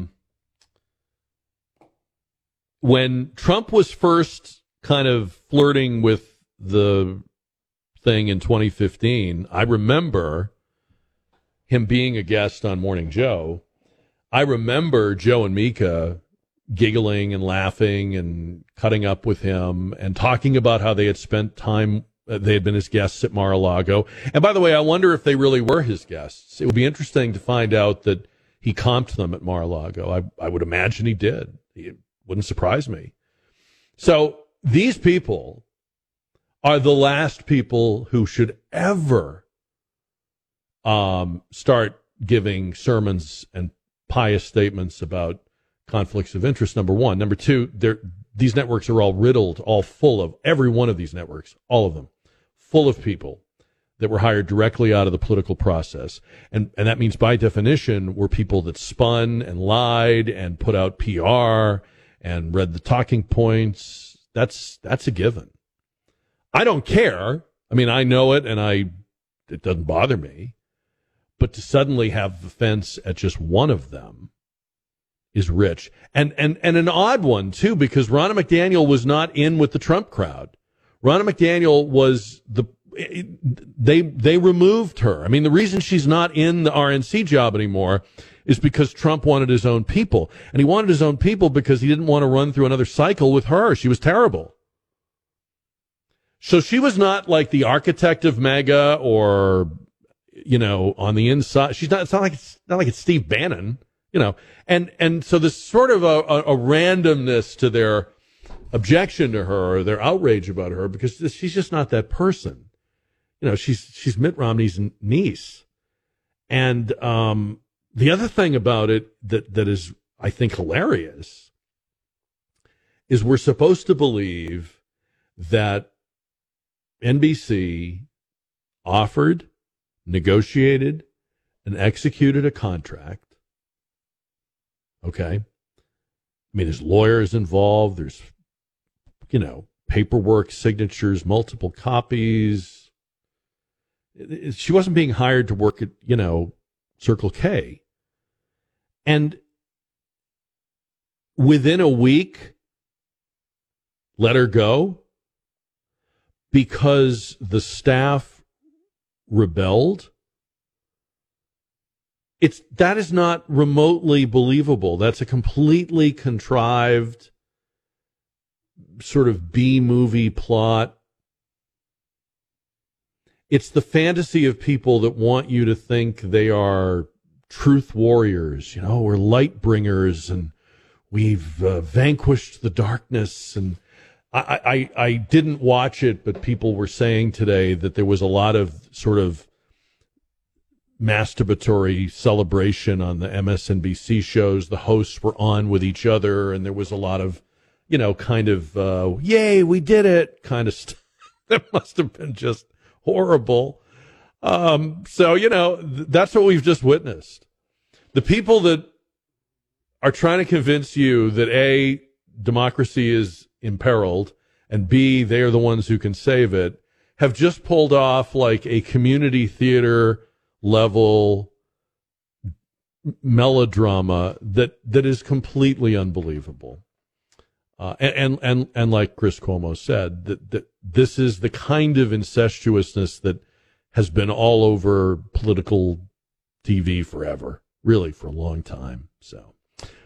when Trump was first kind of flirting with the thing in 2015, I remember him being a guest on Morning Joe. I remember Joe and Mika giggling and laughing and cutting up with him and talking about how they had spent time, they had been his guests at Mar-a-Lago. And by the way, I wonder if they really were his guests. It would be interesting to find out that he comped them at Mar-a-Lago. I would imagine he did. It wouldn't surprise me. So these people are the last people who should ever start giving sermons and pious statements about conflicts of interest, number one. Number two, these networks are all riddled, all full of, every one of these networks, all of them, full of people that were hired directly out of the political process. And that means by definition were people that spun and lied and put out PR and read the talking points. That's a given. I don't care. I mean, I know it and it doesn't bother me. But to suddenly have the fence at just one of them is rich. And an odd one, too, because Ronna McDaniel was not in with the Trump crowd. Ronna McDaniel was they removed her. I mean, the reason she's not in the RNC job anymore is because Trump wanted his own people. And he wanted his own people because he didn't want to run through another cycle with her. She was terrible. So she was not like the architect of MAGA or, you know, on the inside. She's not, it's not like it's Steve Bannon, you know. And so there's sort of a randomness to their objection to her or their outrage about her because she's just not that person. You know, she's Mitt Romney's niece. And the other thing about it that is, I think, hilarious is we're supposed to believe that NBC offered, negotiated, and executed a contract. Okay. I mean, there's lawyers involved. There's, you know, paperwork, signatures, multiple copies. She wasn't being hired to work at, you know, Circle K. And within a week, let her go because the staff rebelled. That is not remotely believable. That's a completely contrived sort of B-movie plot. It's the fantasy of people that want you to think they are truth warriors. You know, we're light bringers and we've vanquished the darkness. And I didn't watch it, but people were saying today that there was a lot of sort of masturbatory celebration on the MSNBC shows. The hosts were on with each other, and there was a lot of, you know, kind of, yay, we did it kind of stuff. That must have been just horrible. So, you know, that's what we've just witnessed. The people that are trying to convince you that A, democracy is imperiled, and B, they are the ones who can save it, have just pulled off like a community theater level melodrama that is completely unbelievable. And like Chris Cuomo said, that this is the kind of incestuousness that has been all over political TV forever, really for a long time. So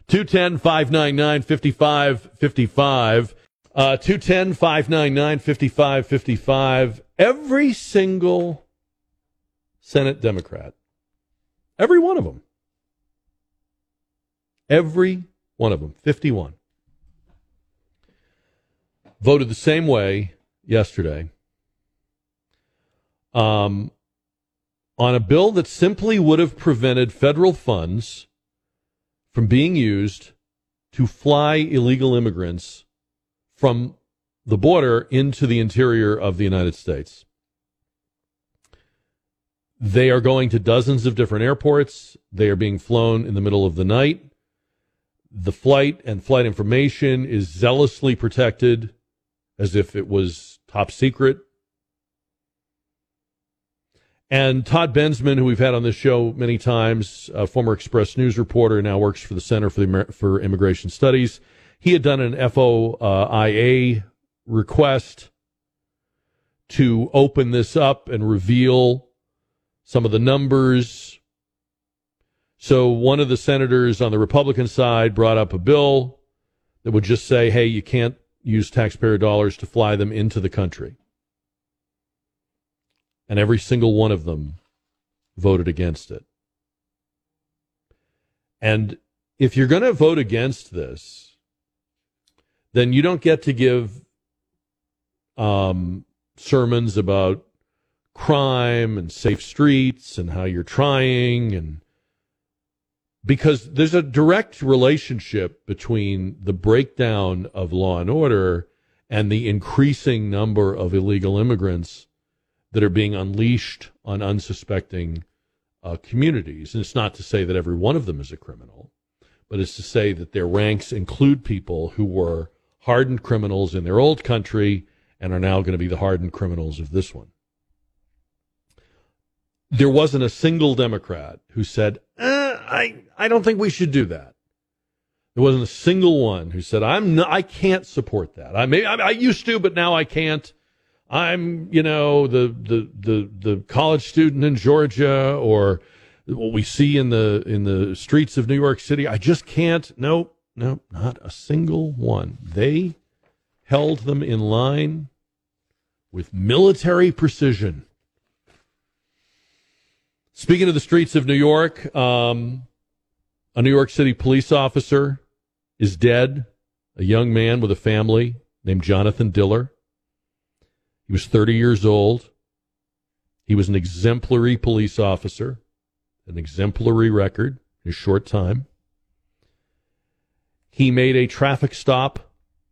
210-599-5555, 210-599-5555. Every single Senate Democrat, every one of them, 51, voted the same way yesterday on a bill that simply would have prevented federal funds from being used to fly illegal immigrants from the border into the interior of the United States. They are going to dozens of different airports. They are being flown in the middle of the night. The flight and flight information is zealously protected as if it was top secret. And Todd Bensman, who we've had on this show many times, a former Express News reporter, now works for the Center for Immigration Studies. He had done an FOIA request to open this up and reveal some of the numbers. So one of the senators on the Republican side brought up a bill that would just say, hey, you can't use taxpayer dollars to fly them into the country. And every single one of them voted against it. And if you're going to vote against this, then you don't get to give sermons about crime and safe streets and how you're trying, and because there's a direct relationship between the breakdown of law and order and the increasing number of illegal immigrants that are being unleashed on unsuspecting communities. And it's not to say that every one of them is a criminal, but it's to say that their ranks include people who were hardened criminals in their old country and are now going to be the hardened criminals of this one. There wasn't a single Democrat who said, I don't think we should do that. There wasn't a single one who said, I can't support that. I used to, but now I can't. I'm, the college student in Georgia, or what we see in the streets of New York City. I just can't. No, not a single one. They held them in line with military precision. Speaking of the streets of New York, a New York City police officer is dead, a young man with a family named Jonathan Diller. He was 30 years old. He was an exemplary police officer, an exemplary record in a short time. He made a traffic stop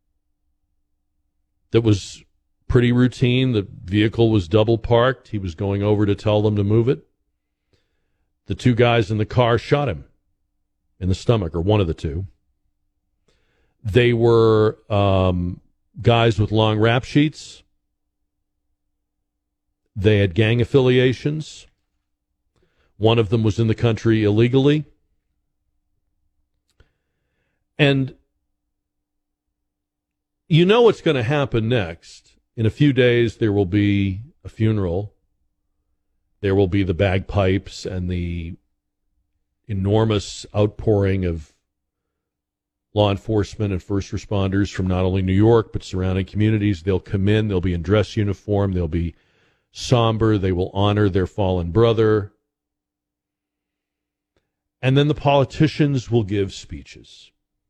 that was pretty routine. The vehicle was double parked. He was going over to tell them to move it. The two guys in the car shot him in the stomach, or one of the two. They were guys with long rap sheets. They had gang affiliations. One of them was in the country illegally. And you know what's going to happen next. In a few days, there will be a funeral. There will be the bagpipes and the enormous outpouring of law enforcement and first responders from not only New York, but surrounding communities. They'll come in. They'll be in dress uniform. They'll be somber. They will honor their fallen brother. And then the politicians will give speeches.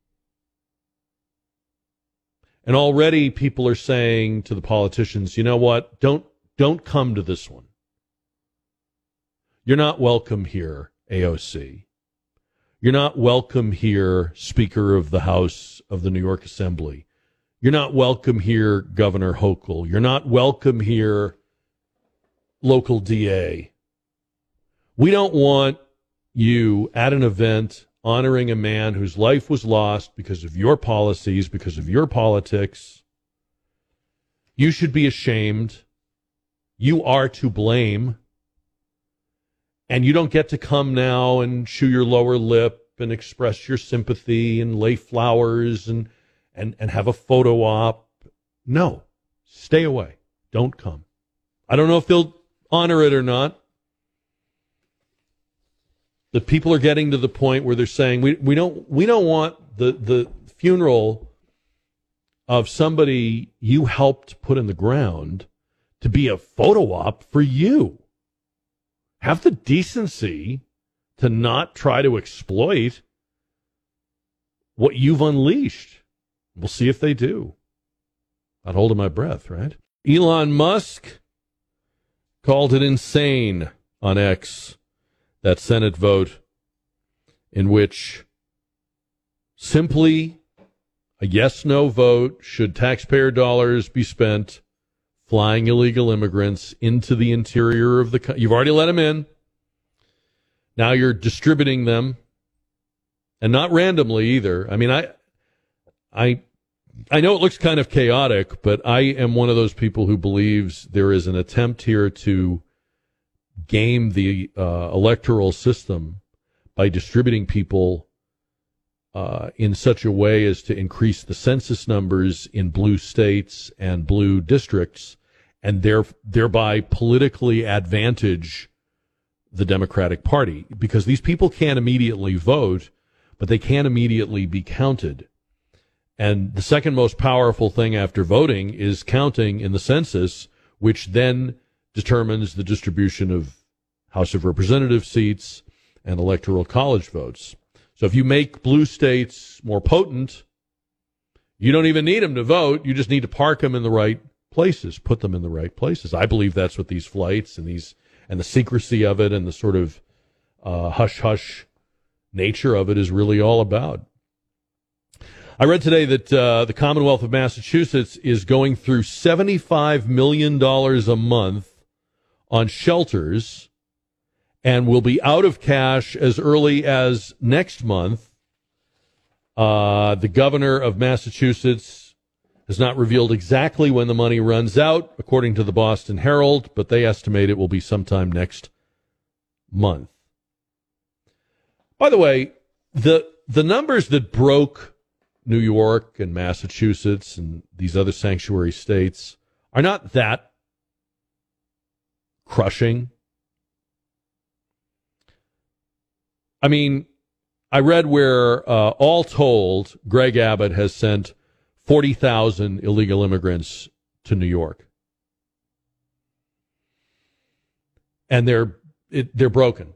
And already people are saying to the politicians, you know what? Don't come to this one. You're not welcome here, AOC. You're not welcome here, Speaker of the House of the New York Assembly. You're not welcome here, Governor Hochul. You're not welcome here, local DA. We don't want you at an event honoring a man whose life was lost because of your policies, because of your politics. You should be ashamed. You are to blame. And you don't get to come now and chew your lower lip and express your sympathy and lay flowers and have a photo op. No, stay away. Don't come. I don't know if they'll honor it or not. The people are getting to the point where they're saying we don't want the funeral of somebody you helped put in the ground to be a photo op for you. Have the decency to not try to exploit what you've unleashed. We'll see if they do. Not holding my breath, right? Elon Musk called it insane on X, that Senate vote in which simply a yes-no vote, should taxpayer dollars be spent flying illegal immigrants into the interior of the country. You've already let them in. Now you're distributing them, and not randomly either. I mean, I know it looks kind of chaotic, but I am one of those people who believes there is an attempt here to game the electoral system by distributing people in such a way as to increase the census numbers in blue states and blue districts, and thereby politically advantage the Democratic Party, because these people can't immediately vote, but they can immediately be counted. And the second most powerful thing after voting is counting in the census, which then determines the distribution of House of Representatives seats and electoral college votes. So if you make blue states more potent, you don't even need them to vote. You just need to park them in the right places, put them in the right places. I believe that's what these flights and the secrecy of it and the sort of hush-hush nature of it is really all about. I read today that the Commonwealth of Massachusetts is going through $75 million a month on shelters and will be out of cash as early as next month. The governor of Massachusetts has not revealed exactly when the money runs out, according to the Boston Herald, but they estimate it will be sometime next month. By the way, the numbers that broke New York and Massachusetts and these other sanctuary states are not that crushing. I mean, I read where all told, Greg Abbott has sent 40,000 illegal immigrants to New York. And they're broken.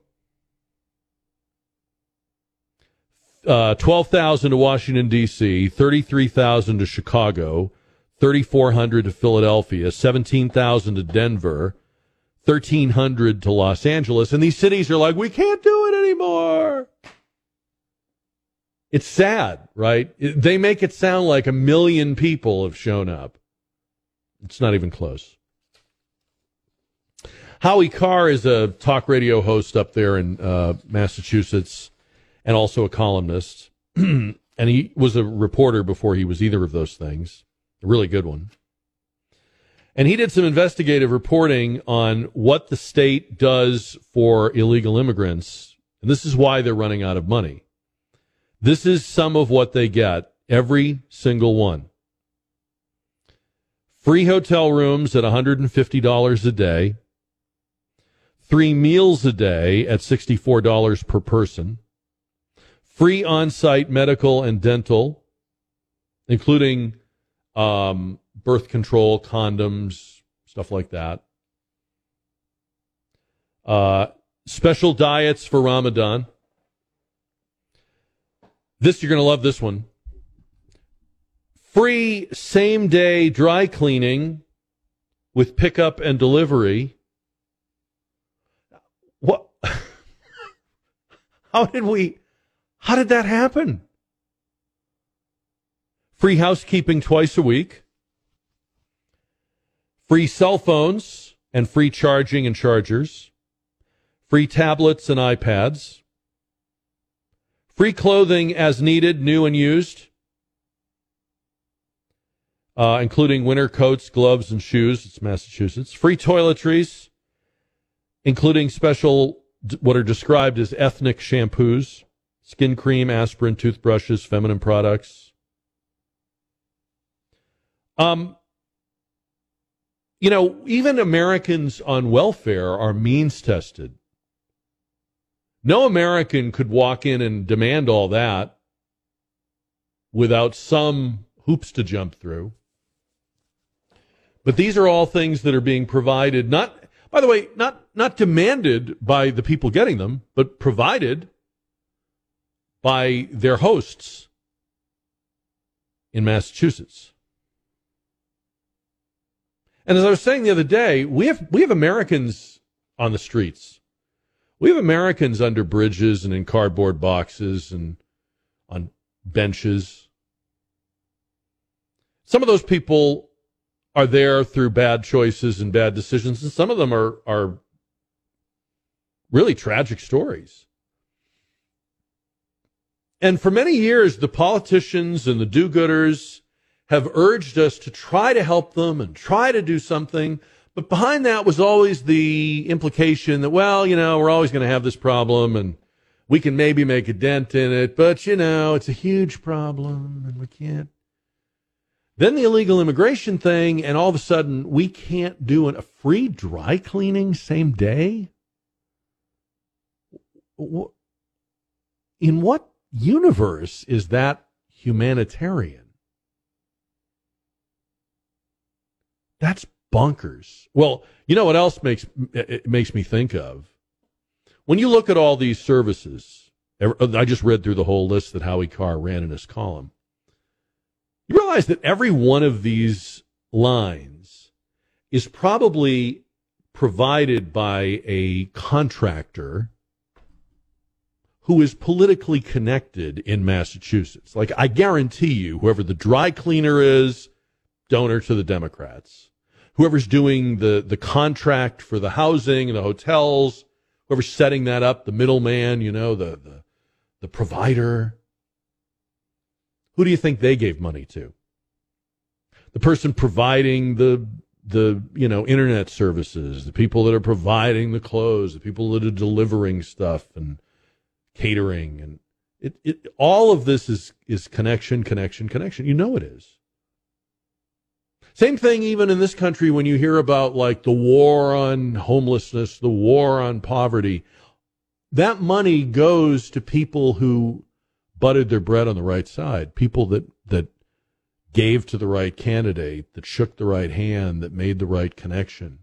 12,000 to Washington, D.C., 33,000 to Chicago, 3,400 to Philadelphia, 17,000 to Denver, 1,300 to Los Angeles. And these cities are like, we can't do it anymore. It's sad, right? They make it sound like 1 million people have shown up. It's not even close. Howie Carr is a talk radio host up there in Massachusetts and also a columnist. And he was a reporter before he was either of those things. A really good one. And he did some investigative reporting on what the state does for illegal immigrants. And this is why they're running out of money. This is some of what they get, every single one. Free hotel rooms at $150 a day. 3 meals a day at $64 per person. Free on-site medical and dental, including birth control, condoms, stuff like that. Special diets for Ramadan. You're going to love this one. Free same-day dry cleaning with pickup and delivery. What? How did that happen? Free housekeeping twice a week. Free cell phones and free charging and chargers. Free tablets and iPads. Free clothing as needed, new and used, including winter coats, gloves, and shoes. It's Massachusetts. Free toiletries, including special, what are described as ethnic shampoos, skin cream, aspirin, toothbrushes, feminine products. Even Americans on welfare are means tested. No American could walk in and demand all that without some hoops to jump through. But these are all things that are being provided, not demanded by the people getting them, but provided by their hosts in Massachusetts. And as I was saying the other day, we have Americans on the streets. We have Americans under bridges and in cardboard boxes and on benches. Some of those people are there through bad choices and bad decisions, and some of them are really tragic stories. And for many years, the politicians and the do-gooders have urged us to try to help them and try to do something. But behind that was always the implication that, we're always going to have this problem and we can maybe make a dent in it, but, it's a huge problem and we can't. Then the illegal immigration thing, and all of a sudden we can't do a free dry cleaning same day? In what universe is that humanitarian? That's bonkers. Well, you know what else makes me think of? When you look at all these services, I just read through the whole list that Howie Carr ran in his column. You realize that every one of these lines is probably provided by a contractor who is politically connected in Massachusetts. Like, I guarantee you, whoever the dry cleaner is, donor to the Democrats. Whoever's doing the contract for the housing and the hotels, whoever's setting that up, the middleman, you know, the provider. Who do you think they gave money to? The person providing the internet services, the people that are providing the clothes, the people that are delivering stuff and catering, and it all of this is connection. You know it is. Same thing even in this country when you hear about like the war on homelessness, the war on poverty. That money goes to people who buttered their bread on the right side, people that gave to the right candidate, that shook the right hand, that made the right connection.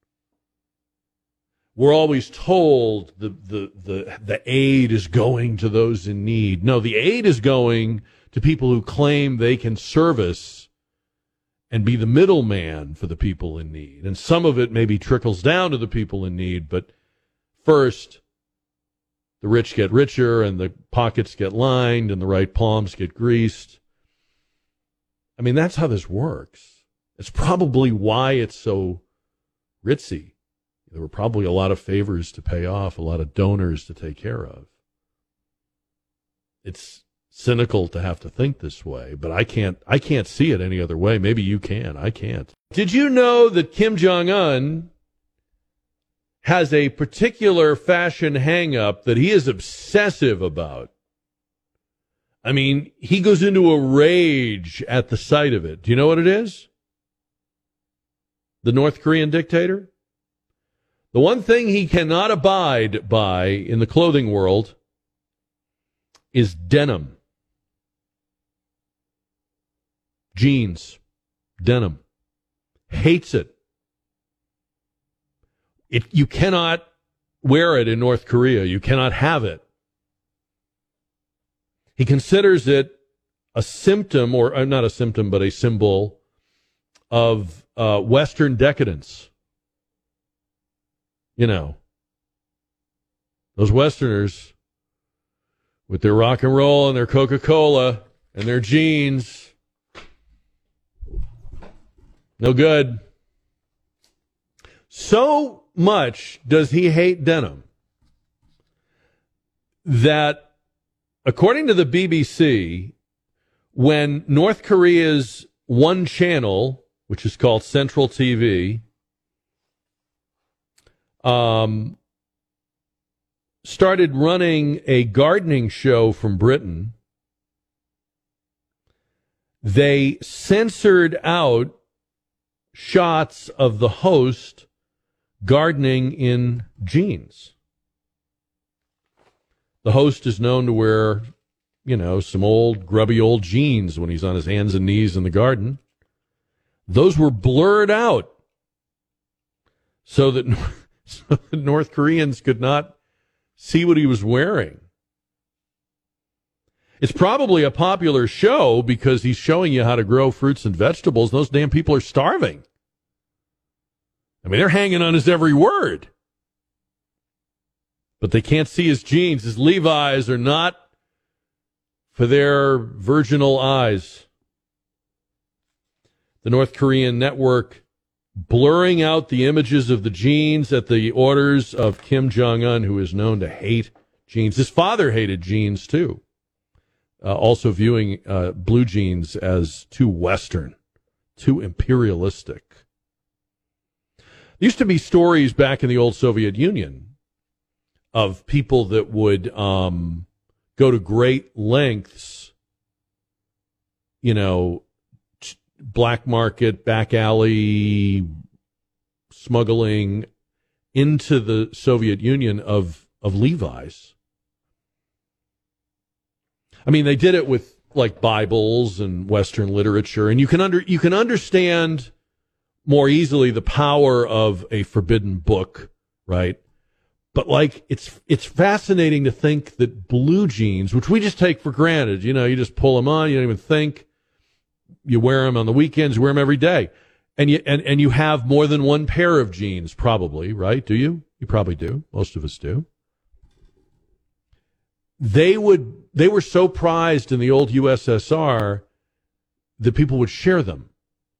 We're always told the aid is going to those in need. No, the aid is going to people who claim they can service and be the middleman for the people in need. And some of it maybe trickles down to the people in need, but first, the rich get richer and the pockets get lined and the right palms get greased. I mean, that's how this works. It's probably why it's so ritzy. There were probably a lot of favors to pay off, a lot of donors to take care of. It's cynical to have to think this way, but I can't see it any other way. Maybe you can. I can't. Did you know that Kim Jong-un has a particular fashion hang-up that he is obsessive about? I mean, he goes into a rage at the sight of it. Do you know what it is? The North Korean dictator? The one thing he cannot abide by in the clothing world is denim. Jeans. Denim. Hates it. You cannot wear it in North Korea. You cannot have it. He considers it a symptom, or not a symptom, but a symbol of Western decadence. You know, those Westerners with their rock and roll and their Coca-Cola and their jeans. No good. So much does he hate denim that, according to the BBC, when North Korea's one channel, which is called Central TV, started running a gardening show from Britain, they censored out shots of the host gardening in jeans. The host is known to wear, some old, grubby old jeans when he's on his hands and knees in the garden. Those were blurred out so that North Koreans could not see what he was wearing. It's probably a popular show because he's showing you how to grow fruits and vegetables. Those damn people are starving. I mean, they're hanging on his every word. But they can't see his jeans. His Levi's are not for their virginal eyes. The North Korean network blurring out the images of the jeans at the orders of Kim Jong-un, who is known to hate jeans. His father hated jeans, too. Also viewing blue jeans as too Western, too imperialistic. There used to be stories back in the old Soviet Union of people that would go to great lengths, black market, back alley, smuggling into the Soviet Union of Levi's. I mean, they did it with like Bibles and Western literature, and you can understand more easily the power of a forbidden book, right? But like, it's fascinating to think that blue jeans, which we just take for granted, you just pull them on, you don't even think. You wear them on the weekends, you wear them every day. And you have more than one pair of jeans, probably, right? Do you? You probably do. Most of us do. They were so prized in the old USSR that people would share them.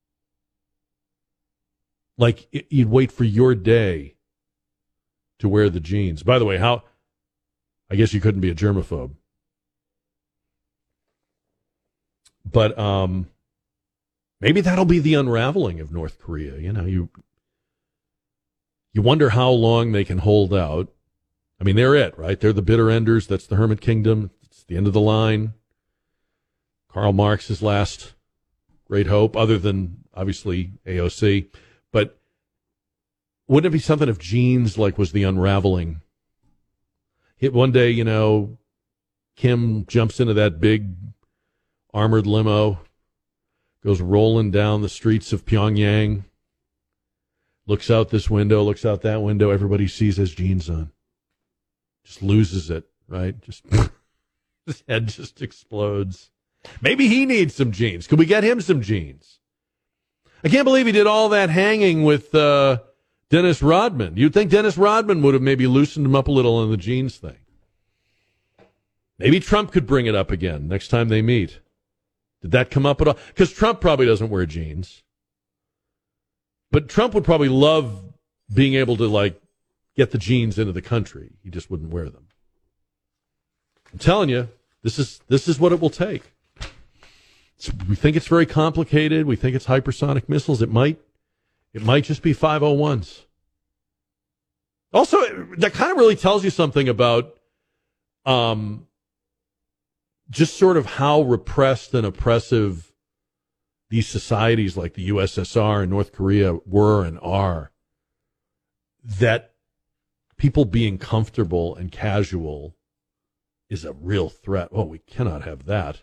Like you'd wait for your day to wear the jeans. By the way, I guess you couldn't be a germaphobe. But maybe that'll be the unraveling of North Korea. You know, you wonder how long they can hold out. I mean, they're it, right? They're the bitter enders. That's the Hermit Kingdom. It's the end of the line. Karl Marx's last great hope, other than, obviously, AOC. But wouldn't it be something if jeans, like, was the unraveling? One day, you know, Kim jumps into that big armored limo, goes rolling down the streets of Pyongyang, looks out this window, looks out that window, everybody sees his jeans on. Just loses it, right? Just his head just explodes. Maybe he needs some jeans. Could we get him some jeans? I can't believe he did all that hanging with Dennis Rodman. You'd think Dennis Rodman would have maybe loosened him up a little on the jeans thing. Maybe Trump could bring it up again next time they meet. Did that come up at all? Because Trump probably doesn't wear jeans. But Trump would probably love being able to, like, get the jeans into the country. He just wouldn't wear them. I'm telling you, this is what it will take. We think it's very complicated. We think it's hypersonic missiles. It might just be 501s. Also, that kind of really tells you something about just sort of how repressed and oppressive these societies like the USSR and North Korea were and are, that people being comfortable and casual is a real threat. Oh, we cannot have that.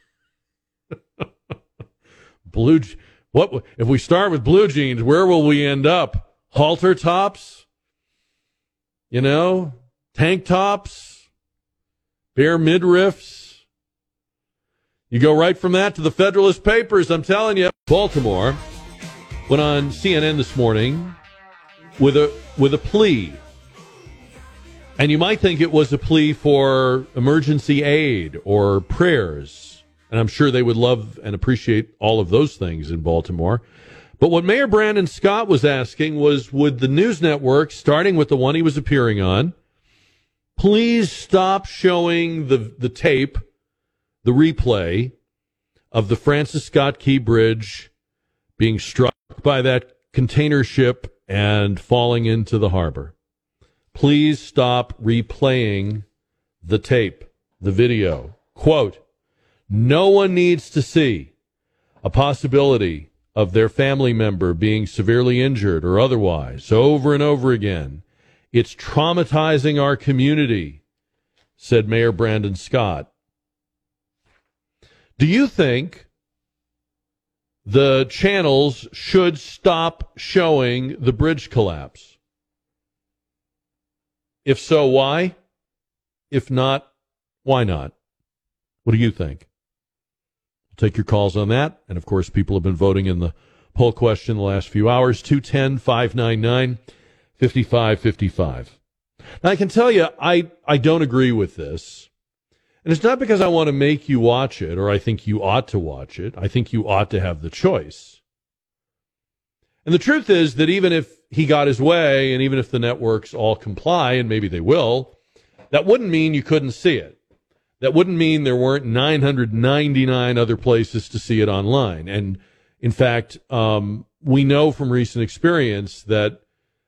What if we start with blue jeans? Where will we end up? Halter tops? You know, tank tops, bare midriffs. You go right from that to the Federalist Papers, I'm telling you. Baltimore went on CNN this morning with a plea. And you might think it was a plea for emergency aid or prayers. And I'm sure they would love and appreciate all of those things in Baltimore. But what Mayor Brandon Scott was asking was, would the news network, starting with the one he was appearing on, please stop showing the tape, the replay of the Francis Scott Key Bridge being struck by that container ship and falling into the harbor. Please stop replaying the tape, the video. Quote, no one needs to see a possibility of their family member being severely injured or otherwise over and over again. It's traumatizing our community, said Mayor Brandon Scott. Do you think the channels should stop showing the bridge collapse? If so, why? If not, why not? What do you think? We'll take your calls on that. And, of course, people have been voting in the poll question the last few hours. 210-599-5555. Now, I can tell you, I don't agree with this. And it's not because I want to make you watch it or I think you ought to watch it. I think you ought to have the choice. And the truth is that even if he got his way and even if the networks all comply, and maybe they will, that wouldn't mean you couldn't see it. That wouldn't mean there weren't 999 other places to see it online. And, in fact, we know from recent experience that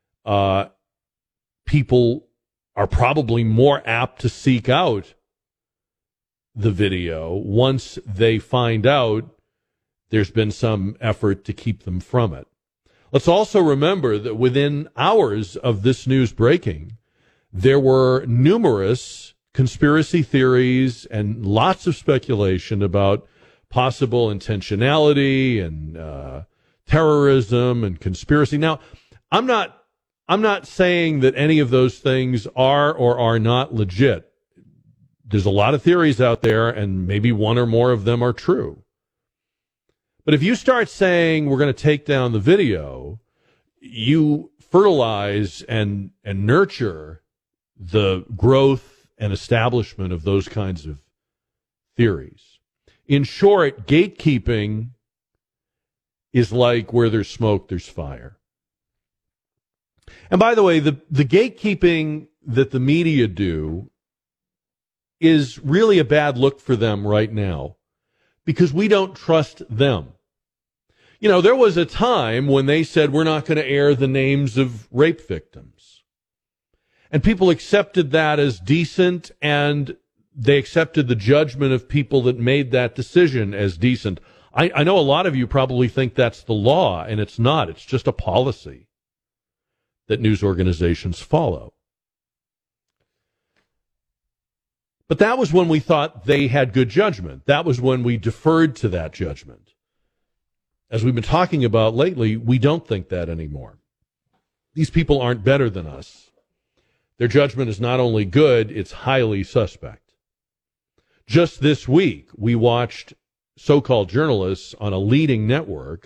people are probably more apt to seek out the video once they find out there's been some effort to keep them from it. Let's also remember that within hours of this news breaking, there were numerous conspiracy theories and lots of speculation about possible intentionality and terrorism and conspiracy. Now, I'm not saying that any of those things are or are not legit. There's a lot of theories out there, and maybe one or more of them are true. But if you start saying we're going to take down the video, you fertilize and nurture the growth and establishment of those kinds of theories. In short, gatekeeping is like where there's smoke, there's fire. And by the way, the gatekeeping that the media do is really a bad look for them right now because we don't trust them. You know, there was a time when they said we're not going to air the names of rape victims. And people accepted that as decent, and they accepted the judgment of people that made that decision as decent. I know a lot of you probably think that's the law, and it's not. It's just a policy that news organizations follow. But that was when we thought they had good judgment. That was when we deferred to that judgment. As we've been talking about lately, we don't think that anymore. These people aren't better than us. Their judgment is not only good, it's highly suspect. Just this week, we watched so-called journalists on a leading network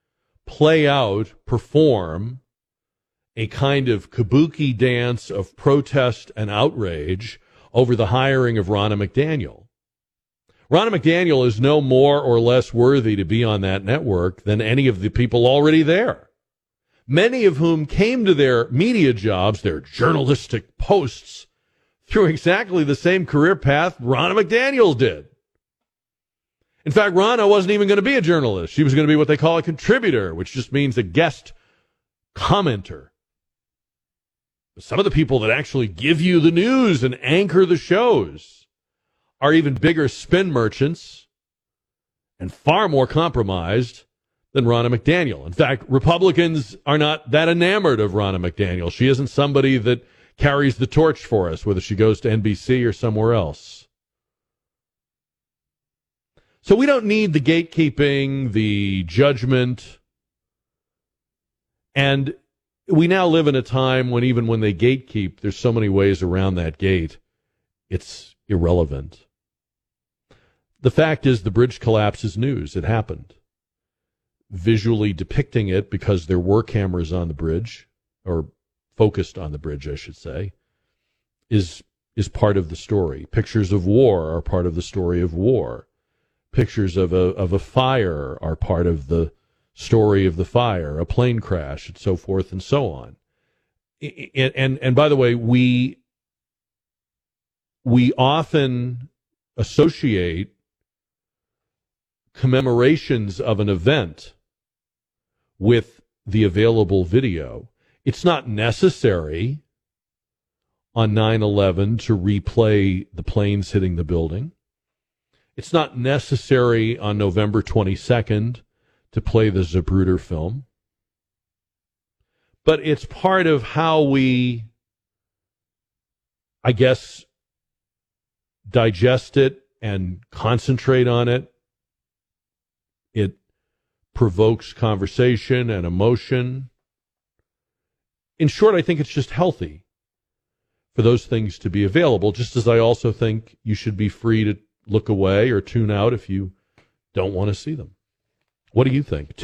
perform a kind of kabuki dance of protest and outrage over the hiring of Ronna McDaniel. Ronna McDaniel is no more or less worthy to be on that network than any of the people already there, many of whom came to their media jobs, their journalistic posts, through exactly the same career path Ronna McDaniel did. In fact, Ronna wasn't even going to be a journalist. She was going to be what they call a contributor, which just means a guest commenter. Some of the people that actually give you the news and anchor the shows are even bigger spin merchants and far more compromised than Ronna McDaniel. In fact, Republicans are not that enamored of Ronna McDaniel. She isn't somebody that carries the torch for us, whether she goes to NBC or somewhere else. So we don't need the gatekeeping, the judgment, and we now live in a time when even when they gatekeep, there's so many ways around that gate, it's irrelevant. The fact is the bridge collapse is news. It happened. Visually depicting it, because there were cameras on the bridge, or focused on the bridge, I should say, is part of the story. Pictures of war are part of the story of war. Pictures of a fire are part of the story of the fire, a plane crash, and so forth and so on. And by the way, we often associate commemorations of an event with the available video. It's not necessary on 9/11 to replay the planes hitting the building. It's not necessary on November 22nd to play the Zapruder film. But it's part of how we, I guess, digest it and concentrate on it. It provokes conversation and emotion. In short, I think it's just healthy for those things to be available, just as I also think you should be free to look away or tune out if you don't want to see them. What do you think?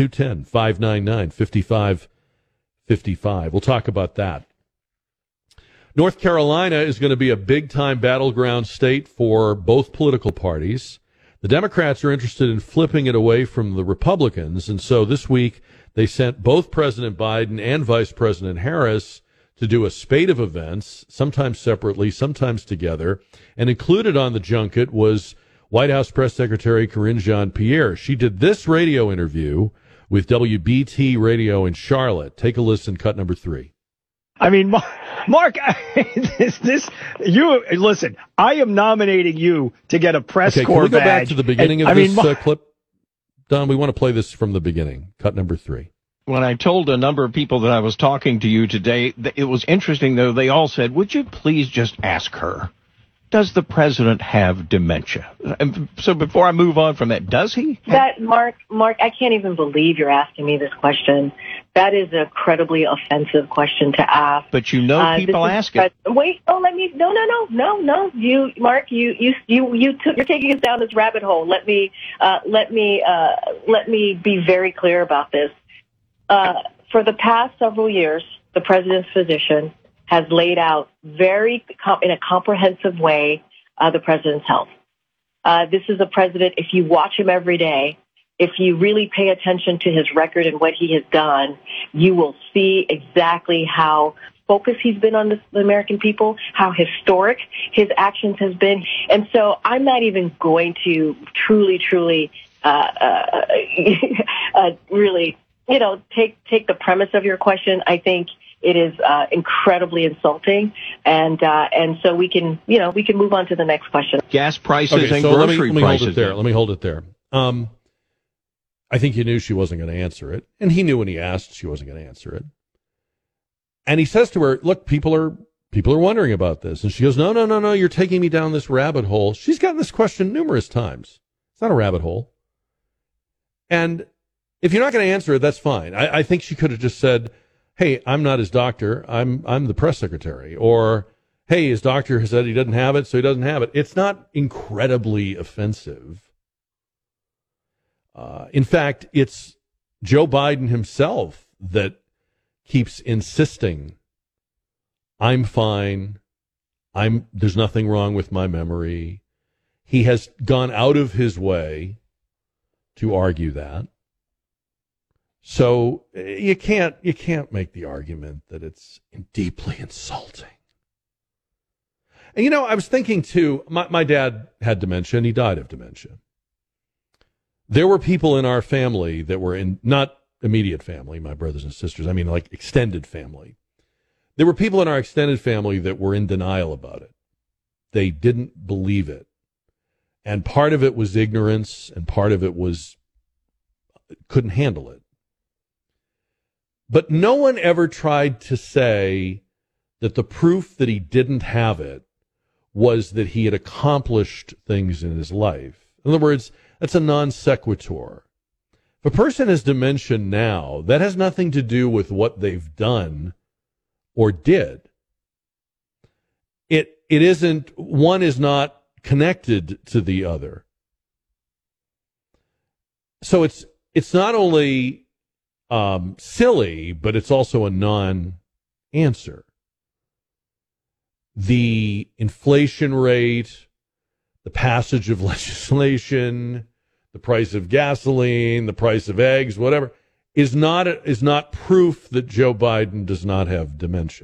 210-599-5555. We'll talk about that. North Carolina is going to be a big-time battleground state for both political parties. The Democrats are interested in flipping it away from the Republicans, and so this week they sent both President Biden and Vice President Harris to do a spate of events, sometimes separately, sometimes together, and included on the junket was White House Press Secretary Karine Jean-Pierre. She did this radio interview with WBT Radio in Charlotte. Take a listen, cut number 3. I mean, Mark, you listen, I am nominating you to get a press corps badge. Can we go back to the beginning of this clip? Don, we want to play this from the beginning, cut number 3. When I told a number of people that I was talking to you today, it was interesting, though. They all said, would you please just ask her, does the president have dementia? So before I move on from that, does he? Mark, I can't even believe you're asking me this question. That is an incredibly offensive question to ask. But you know people ask it. Wait, no. You, Mark, you're taking us down this rabbit hole. Let me be very clear about this. For the past several years, the president's physician has laid out in a comprehensive way the president's health. This is a president, if you watch him every day, if you really pay attention to his record and what he has done, you will see exactly how focused he's been on the American people, how historic his actions has been. And so I'm not even going to truly, really, take the premise of your question. I think it is incredibly insulting, and so we can move on to the next question. Gas prices and so grocery prices. Let me hold it there. I think he knew she wasn't going to answer it, and he knew when he asked she wasn't going to answer it. And he says to her, "Look, people are wondering about this," and she goes, "No, you're taking me down this rabbit hole." She's gotten this question numerous times. It's not a rabbit hole, and if you're not going to answer it, that's fine. I think she could have just said, "Hey, I'm not his doctor. I'm the press secretary," or, "Hey, his doctor has said he doesn't have it, so he doesn't have it." It's not incredibly offensive. In fact, it's Joe Biden himself that keeps insisting, "I'm fine. There's nothing wrong with my memory." He has gone out of his way to argue that. So you can't make the argument that it's deeply insulting. And I was thinking too, my dad had dementia and he died of dementia. There were people in our family that were not immediate family, my brothers and sisters, I mean like extended family. There were people in our extended family that were in denial about it. They didn't believe it. And part of it was ignorance and part of it was couldn't handle it. But no one ever tried to say that the proof that he didn't have it was that he had accomplished things in his life. In other words, that's a non sequitur. If a person has dementia now, that has nothing to do with what they've done or did. It isn't, one is not connected to the other. So it's not only silly, but it's also a non-answer. The inflation rate, the passage of legislation, the price of gasoline, the price of eggs, whatever, is not proof that Joe Biden does not have dementia.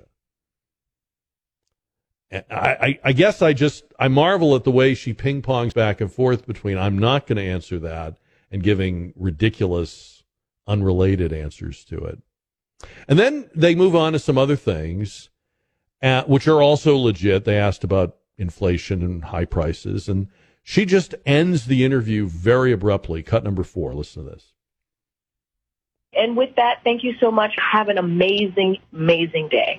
I guess I marvel at the way she ping-pongs back and forth between I'm not going to answer that and giving ridiculous, unrelated answers to it. And then they move on to some other things, which are also legit. They asked about inflation and high prices, and she just ends the interview very abruptly. Cut number 4. Listen to this. And with that, thank you so much. Have an amazing, amazing day.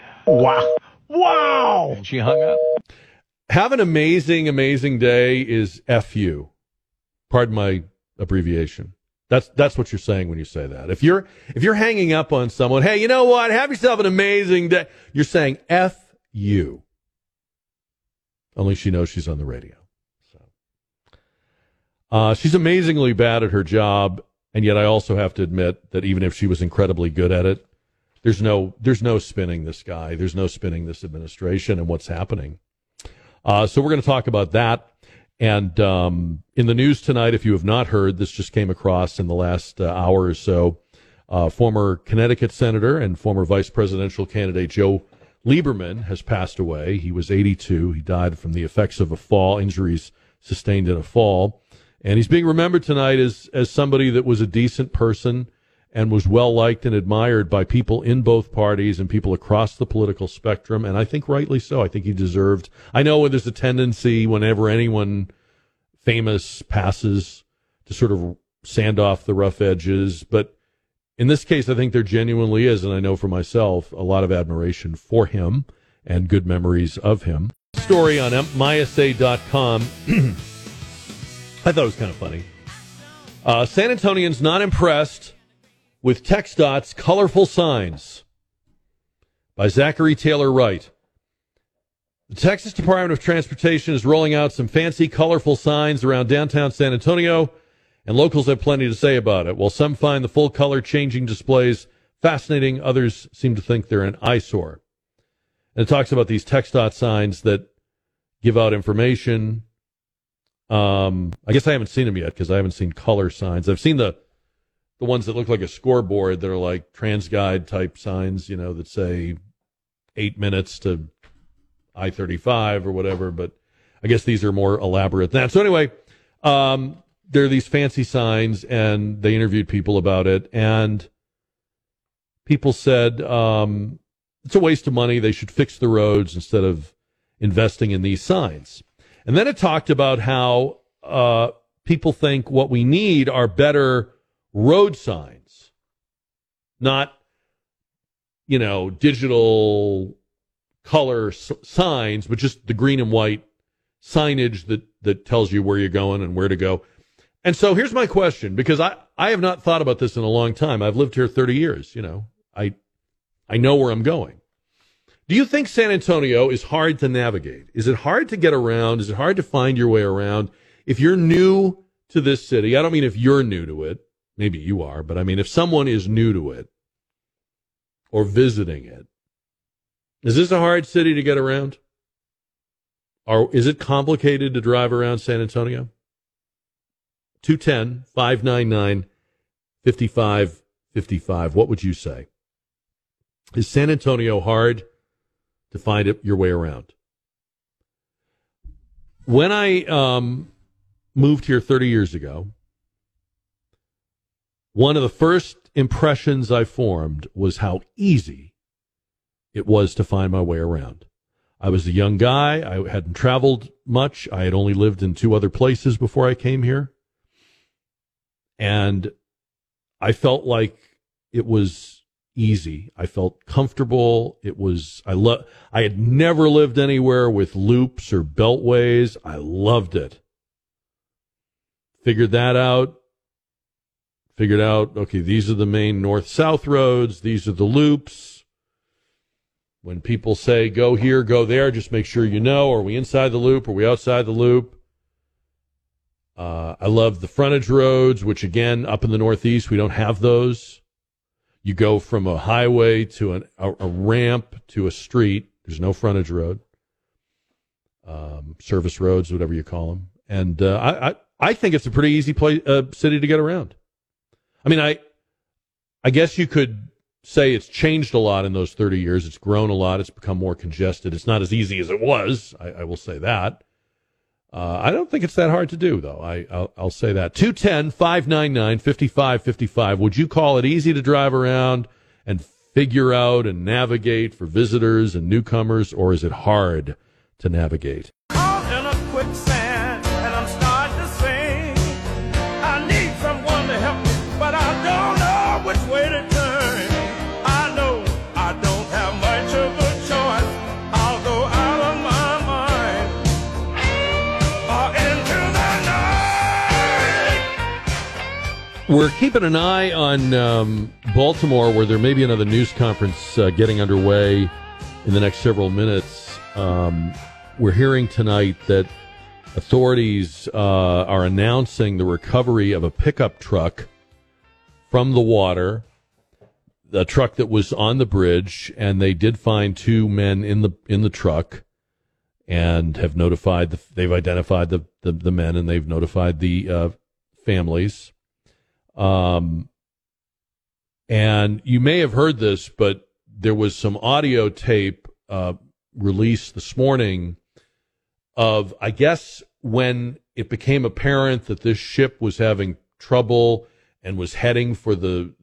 Wow. And she hung up. Have an amazing, amazing day is FU. Pardon my abbreviation. That's what you're saying when you say that. If you're hanging up on someone, hey, you know what? Have yourself an amazing day. You're saying F you. Only she knows she's on the radio. So, she's amazingly bad at her job, and yet I also have to admit that even if she was incredibly good at it, there's no spinning this guy. There's no spinning this administration and what's happening. So we're going to talk about that. And in the news tonight, if you have not heard, this just came across in the last hour or so. Former Connecticut Senator and former vice presidential candidate Joe Lieberman has passed away. He was 82. He died from the effects of a fall, injuries sustained in a fall. And he's being remembered tonight as somebody that was a decent person and was well-liked and admired by people in both parties and people across the political spectrum, and I think rightly so. I think he deserved. I know there's a tendency whenever anyone famous passes to sort of sand off the rough edges, but in this case, I think there genuinely is, and I know for myself, a lot of admiration for him and good memories of him. Story on mysa.com. I thought it was kind of funny. San Antonians not impressed with TxDOT's colorful signs by Zachary Taylor Wright. The Texas Department of Transportation is rolling out some fancy, colorful signs around downtown San Antonio, and locals have plenty to say about it. While some find the full color changing displays fascinating, others seem to think they're an eyesore. And it talks about these TxDOT signs that give out information. I guess I haven't seen them yet because I haven't seen color signs. I've seen the ones that look like a scoreboard that are like TransGuide type signs, you know, that say 8 minutes to I-35 or whatever. But I guess these are more elaborate than that. So anyway, there are these fancy signs, and they interviewed people about it, and people said it's a waste of money. They should fix the roads instead of investing in these signs. And then it talked about how people think what we need are better road signs, not, you know, digital color signs, but just the green and white signage that tells you where you're going and where to go. And so here's my question, because I have not thought about this in a long time. I've lived here 30 years, you know. I know where I'm going. Do you think San Antonio is hard to navigate? Is it hard to get around? Is it hard to find your way around? If you're new to this city, I don't mean if you're new to it. Maybe you are, but I mean if someone is new to it or visiting it, is this a hard city to get around? Or is it complicated to drive around San Antonio? 210-599-5555. What would you say? Is San Antonio hard to find your way around? When I moved here 30 years ago, one of the first impressions I formed was how easy it was to find my way around. I was a young guy. I hadn't traveled much. I had only lived in 2 other places before I came here. And I felt like it was easy. I felt comfortable. I had never lived anywhere with loops or beltways. I loved it. Figured out, okay, these are the main north-south roads. These are the loops. When people say, go here, go there, just make sure you know, are we inside the loop? Are we outside the loop? I love the frontage roads, which, again, up in the Northeast, we don't have those. You go from a highway to a ramp to a street. There's no frontage road. Service roads, whatever you call them. And I think it's a pretty easy city to get around. I mean, I guess you could say it's changed a lot in those 30 years. It's grown a lot. It's become more congested. It's not as easy as it was. I will say that. I don't think it's that hard to do, though. I'll say that. 210-599-5555. Would you call it easy to drive around and figure out and navigate for visitors and newcomers, or is it hard to navigate? I'm in a quicksand and I'm starting to sing. I need someone to help me, but I don't know which way to turn. I know I don't have much of a choice. I'll go out of my mind or into the night. We're keeping an eye on Baltimore, where there may be another news conference getting underway in the next several minutes. We're hearing tonight that authorities are announcing the recovery of a pickup truck from the water, the truck that was on the bridge, and they did find 2 men in the truck, and have notified they've identified the men, and they've notified the families. And you may have heard this, but there was some audio tape released this morning of, I guess, when it became apparent that this ship was having trouble and was heading for the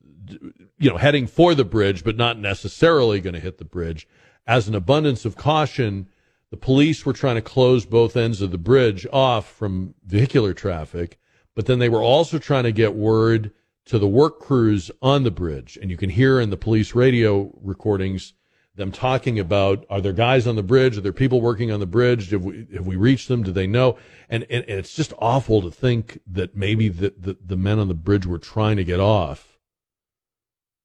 bridge, but not necessarily going to hit the bridge. As an abundance of caution, the police were trying to close both ends of the bridge off from vehicular traffic, but then they were also trying to get word to the work crews on the bridge. And you can hear in the police radio recordings them talking about, are there guys on the bridge? Are there people working on the bridge? Have we reached them? Do they know? And it's just awful to think that maybe the men on the bridge were trying to get off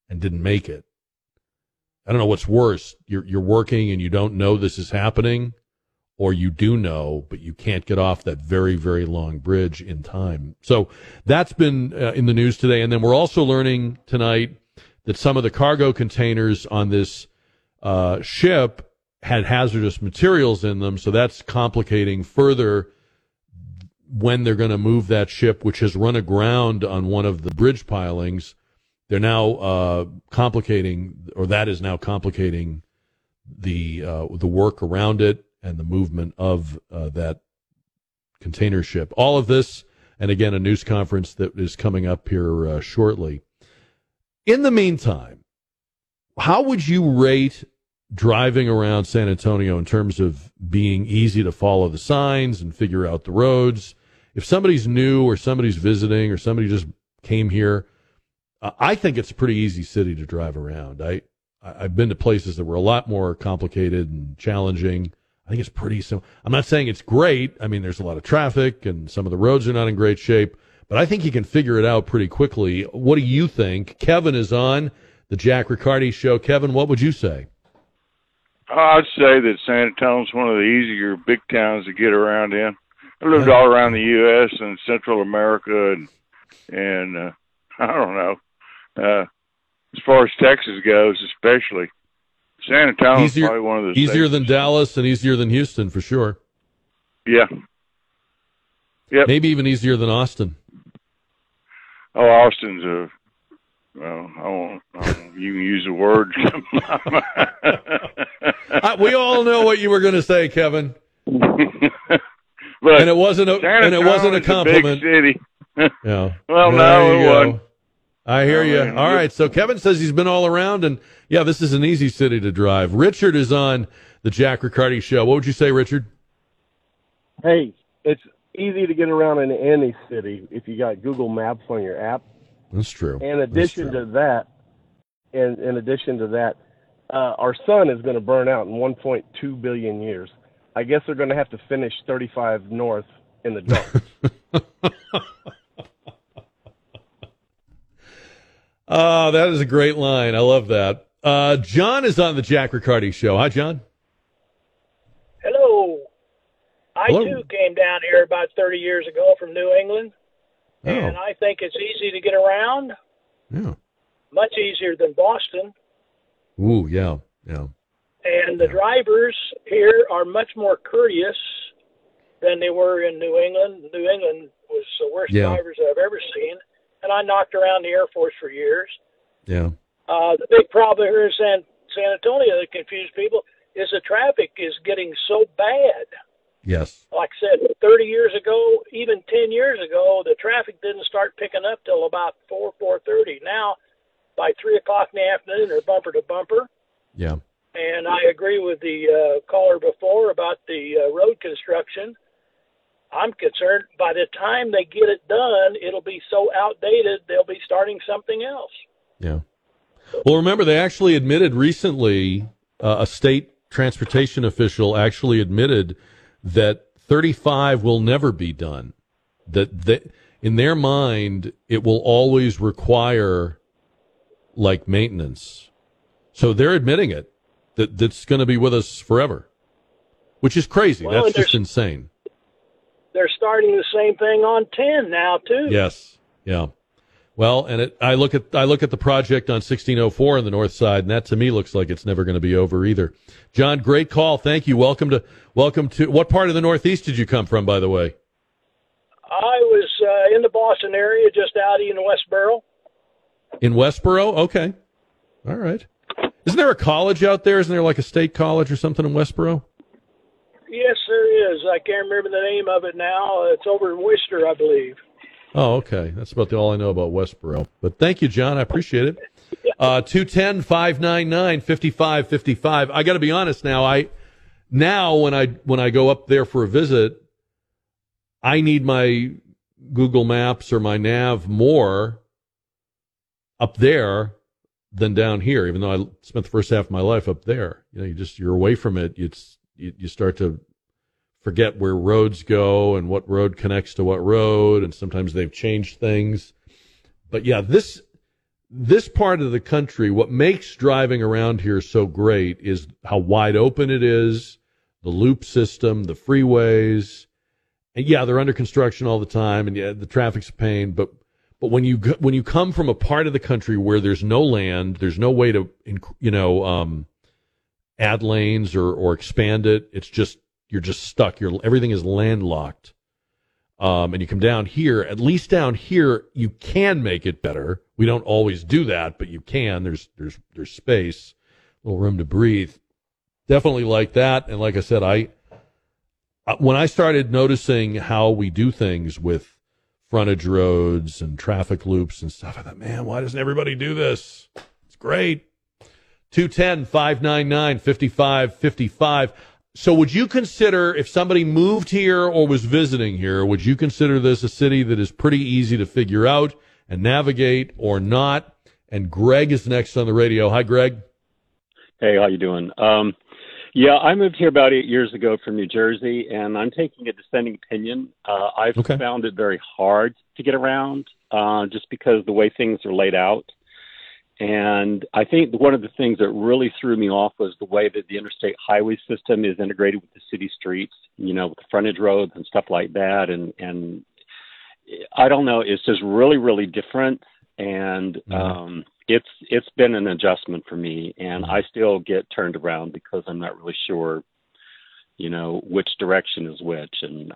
and didn't make it. I don't know what's worse. You're working and you don't know this is happening, or you do know, but you can't get off that very, very long bridge in time. So that's been in the news today. And then we're also learning tonight that some of the cargo containers on this ship had hazardous materials in them. So that's complicating further when they're going to move that ship, which has run aground on one of the bridge pilings. They're now complicating, or that is now complicating the work around it and the movement of that container ship. All of this, and again, a news conference that is coming up here shortly. In the meantime, how would you rate driving around San Antonio in terms of being easy to follow the signs and figure out the roads? If somebody's new or somebody's visiting or somebody just came here, I think it's a pretty easy city to drive around. I've been to places that were a lot more complicated and challenging. I think it's pretty simple. I'm not saying it's great. I mean, there's a lot of traffic and some of the roads are not in great shape, but I think you can figure it out pretty quickly. What do you think? Kevin is on the Jack Riccardi Show. Kevin, what would you say? I'd say that San Antonio's one of the easier big towns to get around in. I lived all around the U.S. and Central America, and I don't know. As far as Texas goes, especially, San Antonio's probably one of the easier safest. than Dallas and easier than Houston for sure. Yeah. Yep. Maybe even easier than Austin. Oh, Austin's well, I won't you can use the word. We all know what you were going to say, Kevin. But and it wasn't a compliment. A big city. Yeah. Well, no, it wasn't. I hear you. All right. So Kevin says he's been all around, and yeah, this is an easy city to drive. Richard is on the Jack Riccardi Show. What would you say, Richard? Hey, it's easy to get around in any city if you got Google Maps on your app. That's true. In addition to that, our sun is going to burn out in 1.2 billion years. I guess they're going to have to finish 35 north in the dark. Oh, that is a great line. I love that. John is on the Jack Riccardi Show. Hi, John. Hello. Hello. I, too, came down here about 30 years ago from New England, and I think it's easy to get around. Yeah. Much easier than Boston. Ooh, yeah, yeah. And the drivers here are much more courteous than they were in New England. New England was the worst drivers I've ever seen. And I knocked around the Air Force for years. Yeah. The big problem here in San Antonio that confused people is the traffic is getting so bad. Yes. Like I said, 30 years ago, even 10 years ago, the traffic didn't start picking up till about 4:30. Now, by 3 o'clock in the afternoon, they're bumper to bumper. Yeah. And I agree with the caller before about the road construction. I'm concerned by the time they get it done, it'll be so outdated, they'll be starting something else. Yeah. Well, remember, they actually admitted recently, a state transportation official actually admitted that 35 will never be done. That in their mind, it will always require, like, maintenance. So they're admitting it, that's going to be with us forever, which is crazy. Well, that's just insane. They're starting the same thing on 10 now, too. Yes. Yeah. Well, and I look at the project on 1604 on the north side, and that to me looks like it's never going to be over either. John, great call. Thank you. Welcome to what part of the Northeast did you come from, by the way? I was in the Boston area, just out in Westboro. In Westboro? Okay. All right. Isn't there a college out there? Isn't there like a state college or something in Westboro? Yes, there is. I can't remember the name of it now. It's over in Worcester, I believe. Oh, okay. That's about all I know about Westboro. But thank you, John. I appreciate it. 210-599-5555. I got to be honest now. When I go up there for a visit, I need my Google Maps or my nav more up there than down here. Even though I spent the first half of my life up there, you're away from it. You start to forget where roads go and what road connects to what road, and sometimes they've changed things. But yeah, this this part of the country, what makes driving around here so great is how wide open it is, the loop system, the freeways. And yeah, they're under construction all the time, and yeah, the traffic's a pain. But when you come from a part of the country where there's no land, there's no way to add lanes or expand it. It's just you're just stuck. Everything is landlocked. And you come down here, at least down here, you can make it better. We don't always do that, but you can. There's space, a little room to breathe. Definitely like that. And like I said, when I started noticing how we do things with frontage roads and traffic loops and stuff, I thought, man, why doesn't everybody do this? It's great. 210-599-5555. So would you consider, if somebody moved here or was visiting here, would you consider this a city that is pretty easy to figure out and navigate or not? And Greg is next on the radio. Hi, Greg. Hey, how you doing? Yeah, I moved here about 8 years ago from New Jersey, and I'm taking a dissenting opinion. I've found it very hard to get around just because the way things are laid out. And I think one of the things that really threw me off was the way that the interstate highway system is integrated with the city streets, with the frontage roads and stuff like that. And I don't know, it's just really, really different. And it's been an adjustment for me. And I still get turned around because I'm not really sure, which direction is which. And,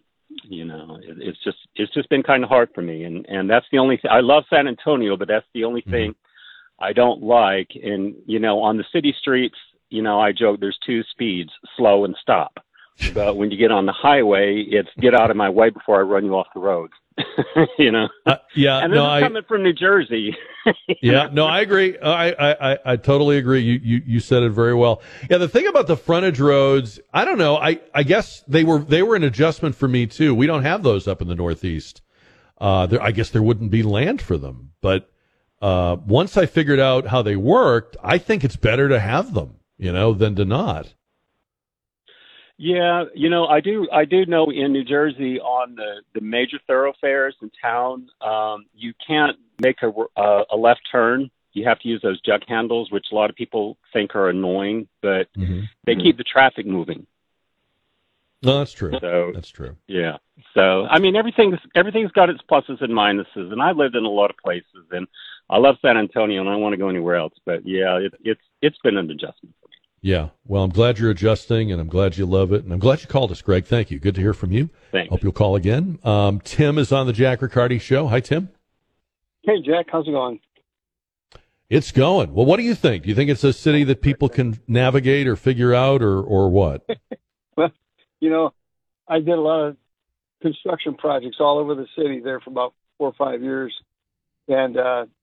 it's just been kind of hard for me. And that's the only thing. I love San Antonio, but that's the only thing I don't like. And, on the city streets, I joke there's two speeds, slow and stop. But when you get on the highway, it's get out of my way before I run you off the road. Yeah. And this is coming from New Jersey. Yeah, no, I agree. I totally agree. You said it very well. Yeah, the thing about the frontage roads, I don't know. I guess they were an adjustment for me too. We don't have those up in the Northeast. I guess there wouldn't be land for them. But once I figured out how they worked, I think it's better to have them, than to not. Yeah, I do know in New Jersey on the major thoroughfares in town, you can't make a left turn. You have to use those jug handles, which a lot of people think are annoying, but they keep the traffic moving. No, that's true. So, that's true. Yeah. So, I mean, everything's got its pluses and minuses, and I've lived in a lot of places, and I love San Antonio, and I don't want to go anywhere else. But yeah, it's been an adjustment for me. Yeah. Well, I'm glad you're adjusting, and I'm glad you love it, and I'm glad you called us, Greg. Thank you. Good to hear from you. Thanks. Hope you'll call again. Tim is on the Jack Riccardi Show. Hi, Tim. Hey, Jack. How's it going? It's going. Well, what do you think? Do you think it's a city that people can navigate or figure out, or what? Well, I did a lot of construction projects all over the city there for about 4 or 5 years. And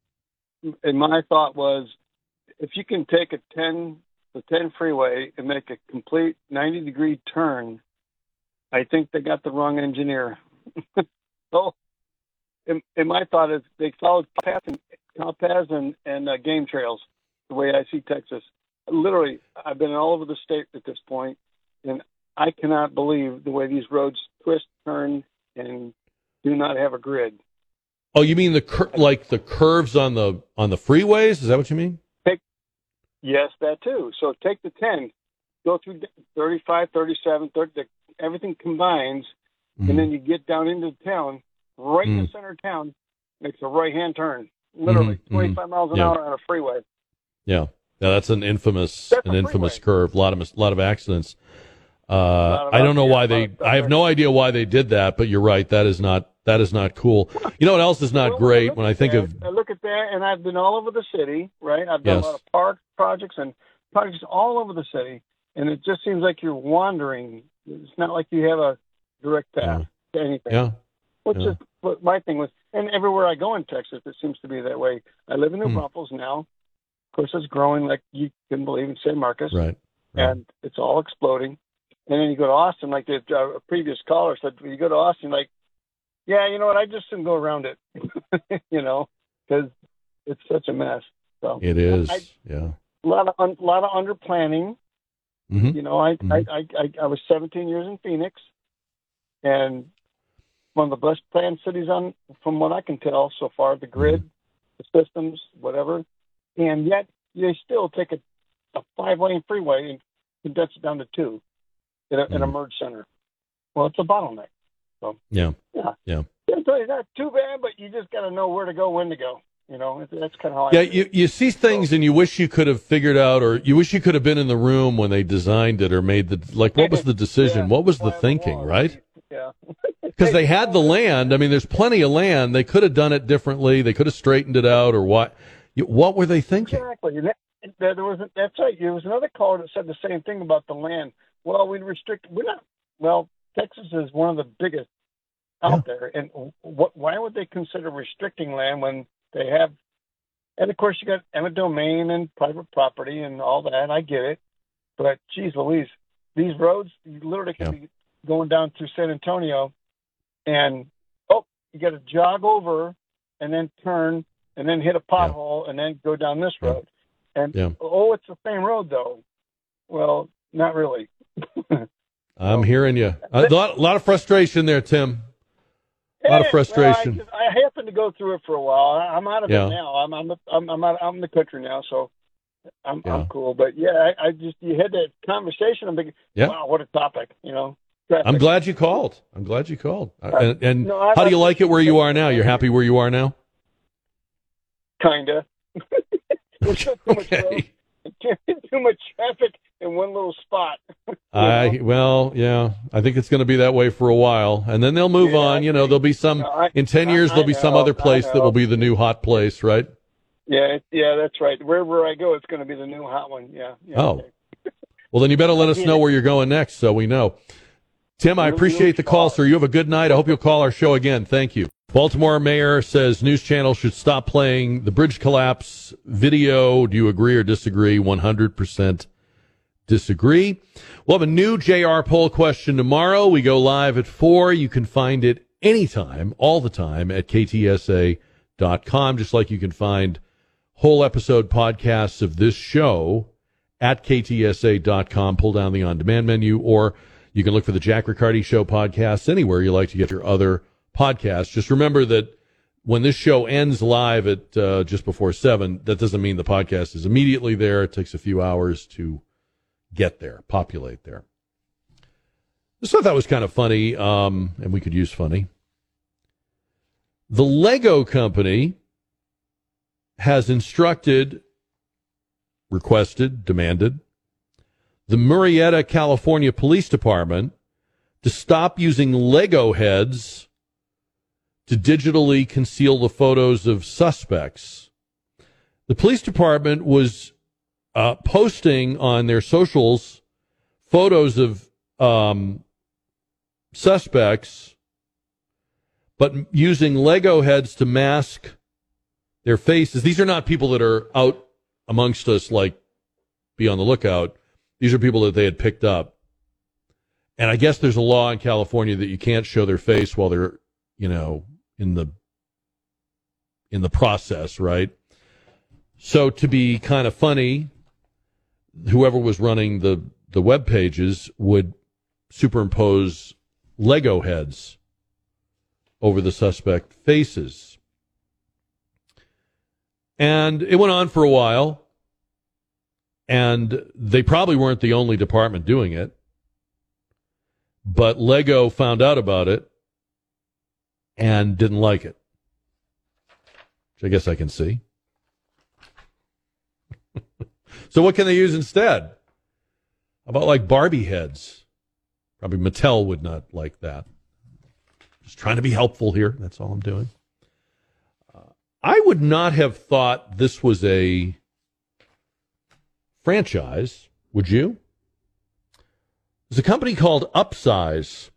my thought was, if you can take the 10 freeway and make a complete 90-degree turn, I think they got the wrong engineer. So, and my thought is they followed cowpaths and game trails, the way I see Texas. Literally, I've been all over the state at this point, and I cannot believe the way these roads twist, turn, and do not have a grid. Oh, you mean the curves on the freeways? Is that what you mean? Yes, that too. So take the 10, go through 35, 37, 30, everything combines, and then you get down into town, right in the center of town, makes a right-hand turn, literally 25 miles an hour on a freeway. Yeah, that's an infamous curve. A lot of accidents. I don't know why I have no idea why they did that, but you're right. That is not cool. You know what else is not great when I think of. I look at that, and I've been all over the city, right? I've done a lot of park projects and projects all over the city, and it just seems like you're wandering. It's not like you have a direct path to anything. Yeah. Which is what my thing was. And everywhere I go in Texas, it seems to be that way. I live in New Braunfels now. Of course, it's growing like you can believe in San Marcos. Right. And it's all exploding. And then you go to Austin, like the previous caller said, you go to Austin, like, yeah, you know what, I just didn't go around it, because it's such a mess. So it is, a lot of under planning. I was 17 years in Phoenix, and one of the best planned cities from what I can tell so far. The grid, the systems, whatever, and yet they still take a 5-lane freeway and condense it down to 2 in a merge center. Well, it's a bottleneck. So yeah. It's not too bad, but you just got to know where to go, when to go. That's kind of how I you see things and you wish you could have figured out, or you wish you could have been in the room when they designed it or made what was the decision? What was the thinking, right? Yeah. Because they had the land. I mean, there's plenty of land. They could have done it differently. They could have straightened it out, or what? What were they thinking? Exactly. That's right. There was another caller that said the same thing about the land. Well, Texas is one of the biggest out there, and why would they consider restricting land when they have? And of course, you got eminent domain and private property and all that. I get it, but geez Louise, these roads, you literally can be going down through San Antonio, and you got to jog over and then turn and then hit a pothole and then go down this road. And it's the same road though. Well, not really. I'm hearing you. A lot of frustration there, Tim. A lot of frustration. Well, I happened to go through it for a while. I'm out of it now. I'm in the country now, so I'm cool. But you had that conversation. I'm thinking, wow, what a topic, Traffic. I'm glad you called. And how do you like it where you are now? You're happy where you are now? Kinda. There's too much road, too much traffic in one little spot. I think it's going to be that way for a while, and then they'll move on. There'll be some in 10 years. There'll be some other place that will be the new hot place, right? Yeah, that's right. Wherever I go, it's going to be the new hot one. Yeah. Okay. Well, then you better let us know where you're going next, so we know. Tim, I appreciate the call, sir. You have a good night. I hope you'll call our show again. Thank you. Baltimore mayor says news channels should stop playing the bridge collapse video. Do you agree or disagree? 100% disagree. We'll have a new JR poll question tomorrow. We go live at 4. You can find it anytime, all the time, at ktsa.com, just like you can find whole episode podcasts of this show at ktsa.com. Pull down the on-demand menu, or you can look for the Jack Riccardi Show podcasts anywhere you like to get your other podcasts. Just remember that when this show ends live at just before 7, that doesn't mean the podcast is immediately there. It takes a few hours to get there, populate there. This I thought was kind of funny, and we could use funny. The Lego company has demanded the Murrieta, California Police Department to stop using Lego heads to digitally conceal the photos of suspects. The police department was posting on their socials photos of suspects, but using Lego heads to mask their faces. These are not people that are out amongst us, like, be on the lookout. These are people that they had picked up. And I guess there's a law in California that you can't show their face while they're, in the process, right? So to be kind of funny, whoever was running the web pages would superimpose Lego heads over the suspect faces. And it went on for a while, and they probably weren't the only department doing it, but Lego found out about it and didn't like it, which I guess I can see. So what can they use instead? How about like Barbie heads? Probably Mattel would not like that. Just trying to be helpful here. That's all I'm doing. I would not have thought this was a franchise. Would you? There's a company called Upsize.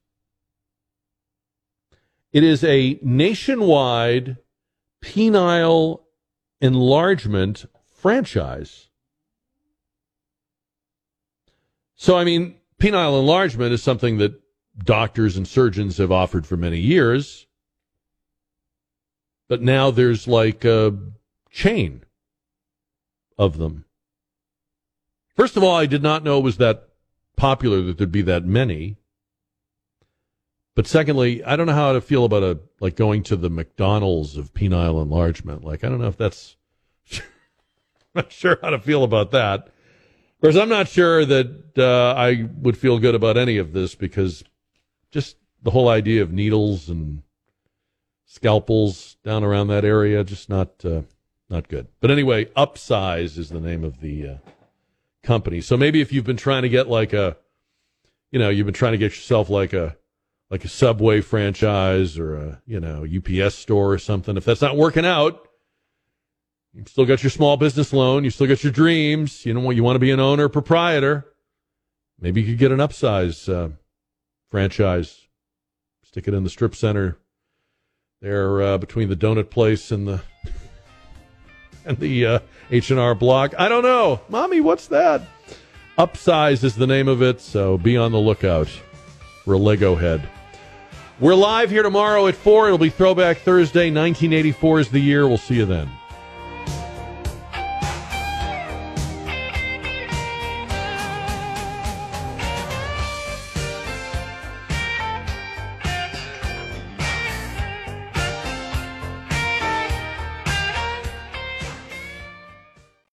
It is a nationwide penile enlargement franchise. So, I mean, penile enlargement is something that doctors and surgeons have offered for many years. But now there's like a chain of them. First of all, I did not know it was that popular, that there'd be that many. But secondly, I don't know how to feel about going to the McDonald's of penile enlargement. Like, I don't know if that's, I'm not sure how to feel about that. Of course, I'm not sure that I would feel good about any of this, because just the whole idea of needles and scalpels down around that area, just not good. But anyway, Upsize is the name of the company. So maybe if you've been trying to get you've been trying to get yourself like a Subway franchise or a UPS store or something, if that's not working out, you've still got your small business loan, you still got your dreams, you want to be an owner, proprietor, maybe you could get an Upsize franchise, stick it in the strip center there between the donut place and the H&R Block. I don't know. Mommy, what's that? Upsize is the name of it, so be on the lookout for a Lego head. We're live here tomorrow at 4. It'll be Throwback Thursday. 1984 is the year. We'll see you then.